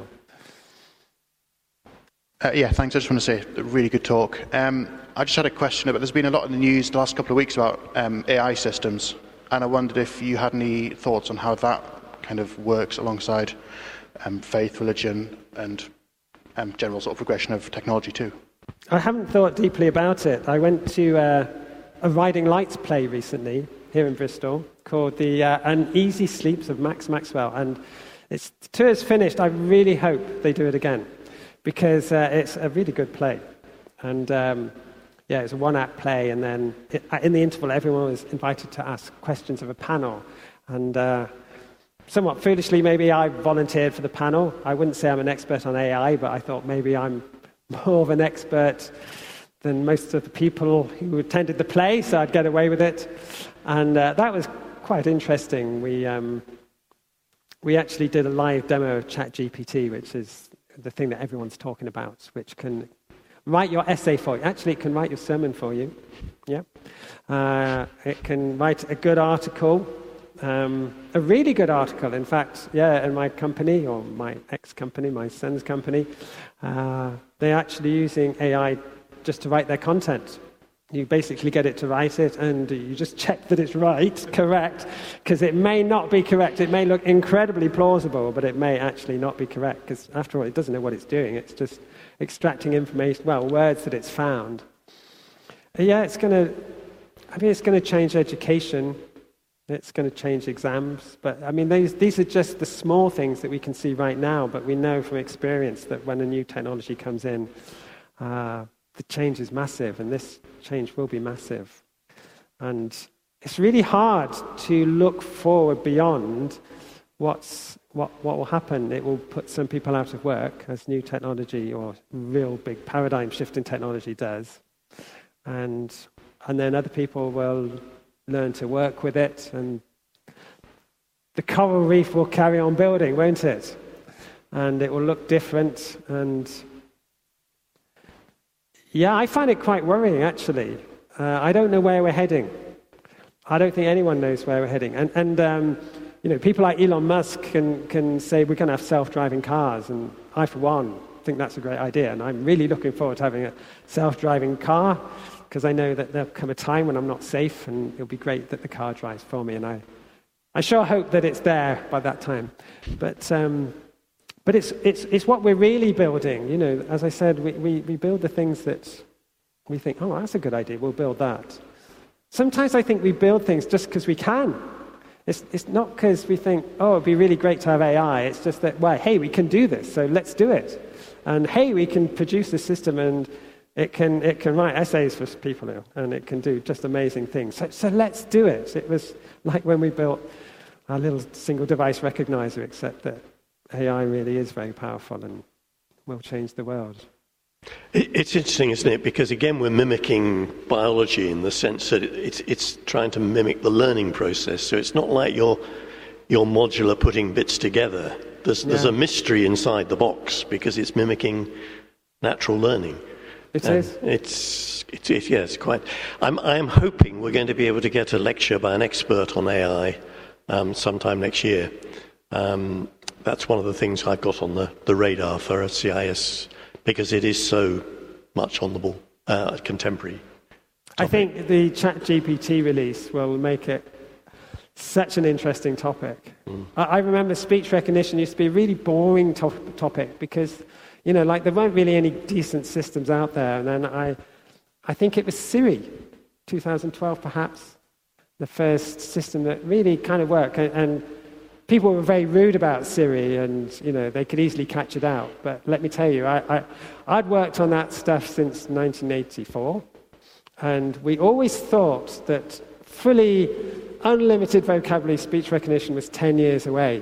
Uh, yeah, thanks. I just want to say a really good talk. Um, I just had a question about. There's been a lot in the news the last couple of weeks about um, A I systems, and I wondered if you had any thoughts on how that kind of works alongside. Um, faith, religion, and um, general sort of progression of technology too. I haven't thought deeply about it. I went to uh, a Riding Lights play recently here in Bristol called The uh, Uneasy Sleeps of Max Maxwell, and it's, the tour is finished. I really hope they do it again because uh, it's a really good play, and um, Yeah, it was a one-act play, and then it, in the interval, everyone was invited to ask questions of a panel. And uh, somewhat foolishly, maybe I volunteered for the panel. I wouldn't say I'm an expert on A I, but I thought maybe I'm more of an expert than most of the people who attended the play, so I'd get away with it. And uh, that was quite interesting. We um, we actually did a live demo of ChatGPT, which is the thing that everyone's talking about, which can write your essay for you. Actually, it can write your sermon for you. Yeah, uh, it can write a good article, um, a really good article. In fact, yeah, in my company, or my ex-company, my son's company, uh, they're actually using A I just to write their content. You basically get it to write it, and you just check that it's right, correct, because it may not be correct. It may look incredibly plausible, but it may actually not be correct, because after all, it doesn't know what it's doing. It's just extracting information, well, words that it's found. Yeah, it's going to, I mean, it's going to change education. It's going to change exams. But, I mean, these, these are just the small things that we can see right now, but we know from experience that when a new technology comes in, uh, the change is massive, and this change will be massive. And it's really hard to look forward beyond what's, what, what will happen. It will put some people out of work, as new technology or real big paradigm shift in technology does. And, and then other people will learn to work with it, and the coral reef will carry on building, won't it? And it will look different, and yeah, I find it quite worrying, actually. Uh, I don't know where we're heading. I don't think anyone knows where we're heading. And, and um, you know, people like Elon Musk can, can say we're going to have self-driving cars, and I, for one, think that's a great idea. And I'm really looking forward to having a self-driving car, because I know that there'll come a time when I'm not safe, and it'll be great that the car drives for me. And I, I sure hope that it's there by that time. But... Um, But it's, it's, it's what we're really building. You know, as I said, we, we, we build the things that we think, oh, that's a good idea, we'll build that. Sometimes I think we build things just because we can. It's, it's not because we think, oh, it'd be really great to have A I. It's just that, well, hey, we can do this, so let's do it. And hey, we can produce this system, and it can, it can write essays for people, and it can do just amazing things. So, so let's do it. It was like when we built our little single device recognizer, except that A I really is very powerful and will change the world. It's interesting, isn't it? Because again, we're mimicking biology in the sense that it's it's trying to mimic the learning process. So it's not like you're you're modular putting bits together. There's there's yeah. a mystery inside the box because it's mimicking natural learning. It and is. It's it's it, yeah, it's quite. I'm I'm hoping we're going to be able to get a lecture by an expert on A I um, sometime next year. Um, That's one of the things I've got on the, the radar for C I S, because it is so much on the ball, uh, contemporary topic. I think the ChatGPT release will make it such an interesting topic. Mm. I, I remember speech recognition used to be a really boring to- topic because, you know, like there weren't really any decent systems out there. And then I, I think it was Siri, two thousand twelve perhaps, the first system that really kind of worked. And, and people were very rude about Siri, and you know they could easily catch it out. But let me tell you, I, I, I'd worked on that stuff since nineteen eighty-four, and we always thought that fully unlimited vocabulary speech recognition was ten years away.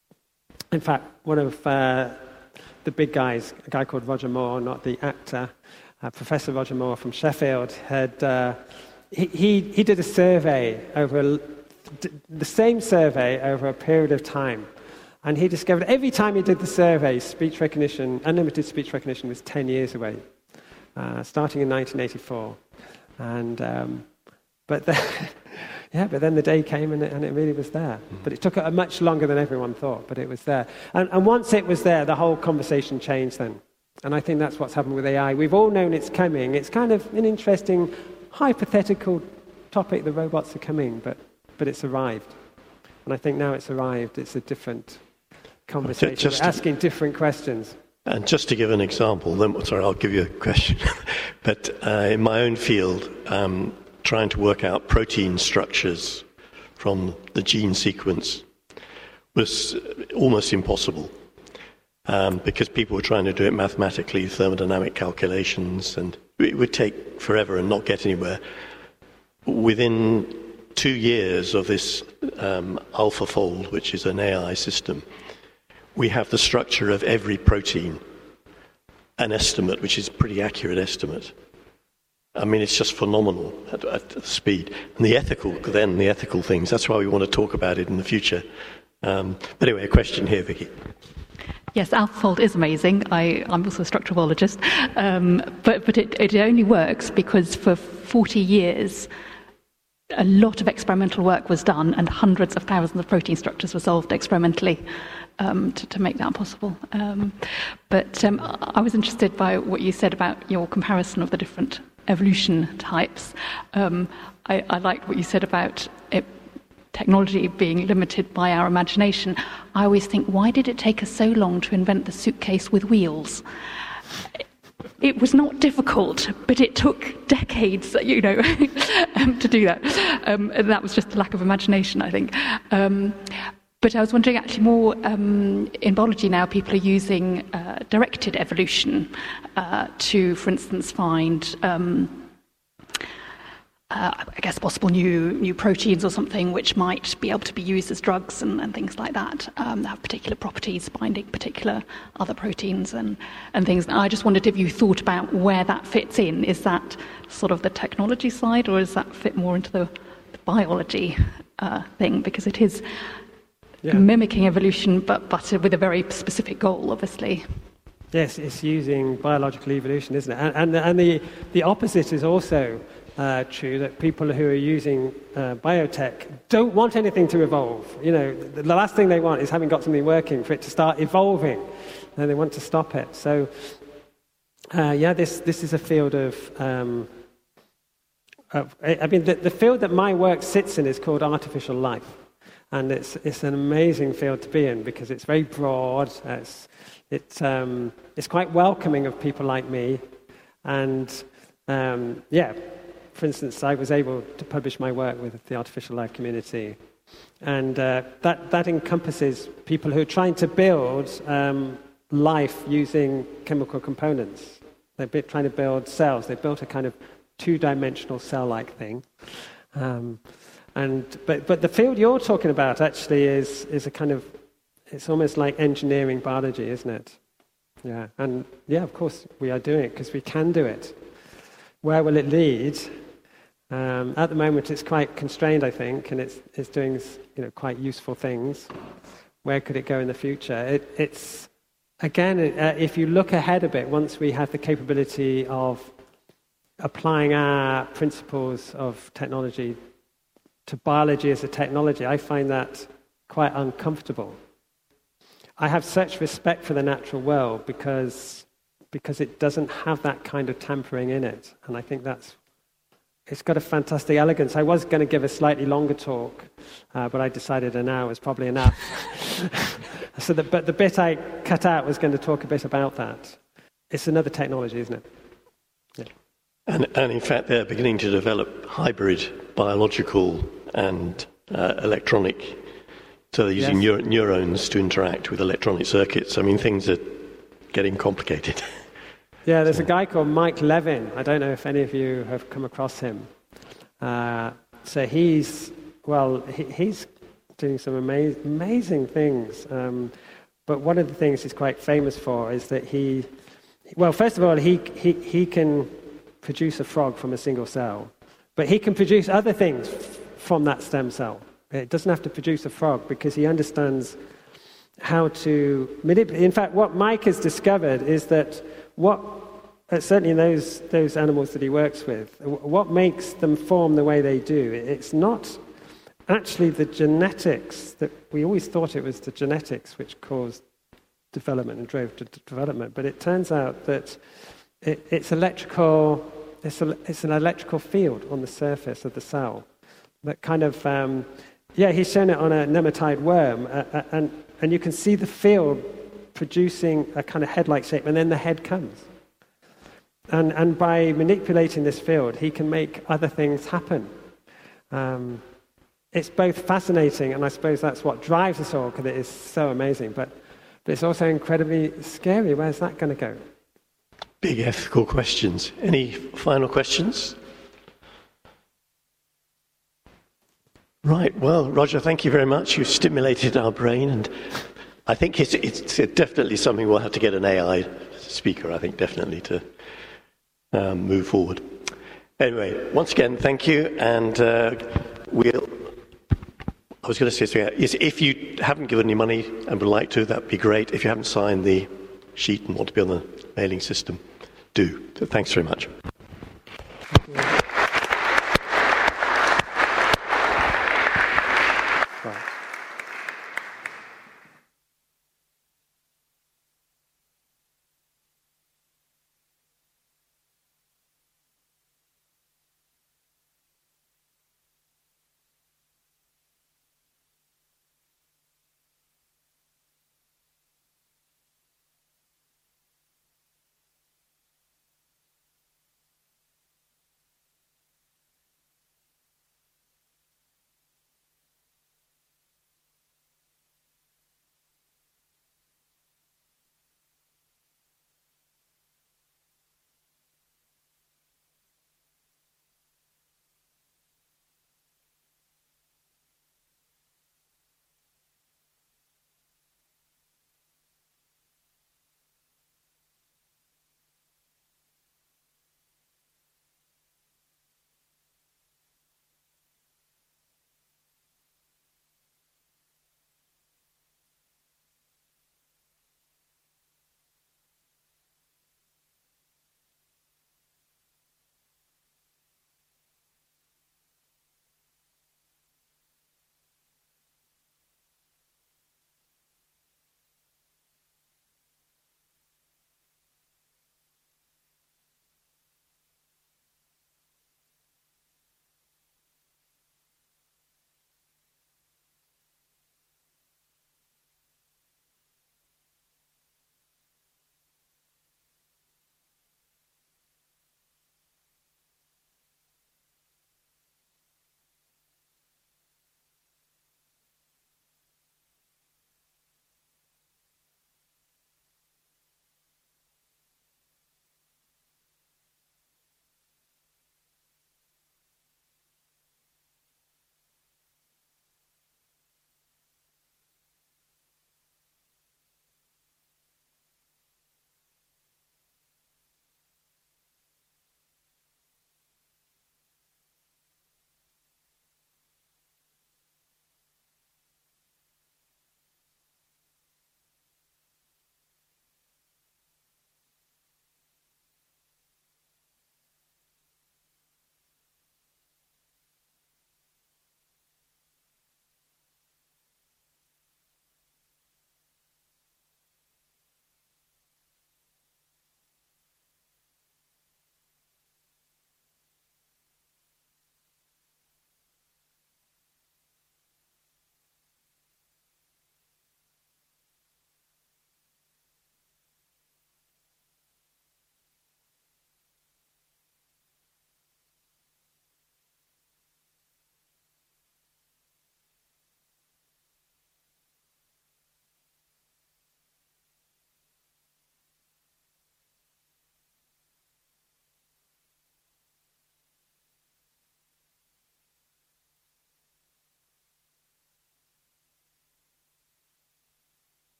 In fact, one of uh, the big guys, a guy called Roger Moore, not the actor, uh, Professor Roger Moore from Sheffield, had uh, he, he he did a survey over a the same survey over a period of time, and he discovered every time he did the survey, speech recognition, unlimited speech recognition was ten years away, uh, starting in nineteen eighty-four. And um, but the, yeah, but then the day came and it, and it really was there. Mm. But it took a much longer than everyone thought, but it was there. And, and once it was there, the whole conversation changed then. And I think that's what's happened with A I. We've all known it's coming. It's kind of an interesting, hypothetical topic. The robots are coming, but. But it's arrived. And I think now it's arrived, it's a different conversation. Just We're asking different questions. And just to give an example, then, sorry, I'll give you a question. But uh, in my own field, um, trying to work out protein structures from the gene sequence was almost impossible. um, because people were trying to do it mathematically, thermodynamic calculations, and it would take forever and not get anywhere. Within two years of this um, AlphaFold, which is an A I system, we have the structure of every protein, an estimate, which is a pretty accurate estimate. I mean, it's just phenomenal at, at the speed. And the ethical, then, the ethical things, that's why we want to talk about it in the future. Um, but anyway, a question here, Vicky. Yes, AlphaFold is amazing. I, I'm also a structural biologist. Um, but but it, it only works because for forty years, a lot of experimental work was done and hundreds of thousands of protein structures were solved experimentally um, to, to make that possible. Um, but um, I was interested by what you said about your comparison of the different evolution types. Um, I, I liked what you said about it, technology being limited by our imagination. I always think, why did it take us so long to invent the suitcase with wheels? It was not difficult, but it took decades, you know, um, to do that. Um, and that was just a lack of imagination, I think. Um, but I was wondering, actually, more um, in biology now, people are using uh, directed evolution uh, to, for instance, find, um, uh, I guess, possible new new proteins or something which might be able to be used as drugs and, and things like that. Um, that have particular properties, binding particular other proteins and, and things. And I just wondered if you thought about where that fits in. Is that sort of the technology side, or does that fit more into the, the biology uh, thing? Because it is yeah. mimicking evolution, but, but with a very specific goal, obviously. Yes, it's using biological evolution, isn't it? And, and, and the, the opposite is also Uh, true, that people who are using uh, biotech don't want anything to evolve. You know, the, the last thing they want is having got something working for it to start evolving, and they want to stop it. So, uh, yeah, this this is a field of. Um, of I, I mean, the, the field that my work sits in is called artificial life, and it's it's an amazing field to be in because it's very broad. It's it's um, it's quite welcoming of people like me, and um, yeah. For instance, I was able to publish my work with the artificial life community. And uh, that, that encompasses people who are trying to build um, life using chemical components. They're trying to build cells. They built a kind of two-dimensional cell-like thing. Um, and but, but the field you're talking about actually is, is a kind of, it's almost like engineering biology, isn't it? Yeah, and yeah, of course we are doing it because we can do it. Where will it lead? Um, at the moment, it's quite constrained, I think, and it's it's doing you know quite useful things. Where could it go in the future? It, it's again, uh, if you look ahead a bit, once we have the capability of applying our principles of technology to biology as a technology, I find that quite uncomfortable. I have such respect for the natural world because because it doesn't have that kind of tampering in it, and I think that's. It's got a fantastic elegance. I was going to give a slightly longer talk, uh, but I decided an hour was probably enough. so, the, but the bit I cut out was going to talk a bit about that. It's another technology, isn't it? Yeah. And, and in fact, they're beginning to develop hybrid biological and uh, electronic. So they're using yes. neuro- neurons to interact with electronic circuits. I mean, things are getting complicated. Yeah, there's a guy called Mike Levin. I don't know if any of you have come across him. Uh, so he's, well, he, he's doing some ama- amazing things. Um, but one of the things he's quite famous for is that he, well, first of all, he, he, he can produce a frog from a single cell. But he can produce other things f- from that stem cell. It doesn't have to produce a frog because he understands how to manipulate. In fact, what Mike has discovered is that what, uh, certainly in those those animals that he works with, what makes them form the way they do, it's not actually the genetics that we always thought it was the genetics which caused development and drove to development, but it turns out that it, it's electrical. It's, a, it's an electrical field on the surface of the cell that kind of, um, yeah, he's shown it on a nematide worm, uh, and and you can see the field producing a kind of head-like shape, and then the head comes. And and by manipulating this field, he can make other things happen. Um, it's both fascinating, and I suppose that's what drives us all, because it is so amazing. But but it's also incredibly scary. Where's that going to go? Big ethical questions. Any final questions? Right, well, Roger, thank you very much. You've stimulated our brain, and I think it's, it's definitely something we'll have to get an A I speaker, I think, definitely, to um, move forward. Anyway, once again, thank you, and uh, we'll... I was going to say something. If you haven't given any money and would like to, that'd be great. If you haven't signed the sheet and want to be on the mailing system, do. So thanks very much.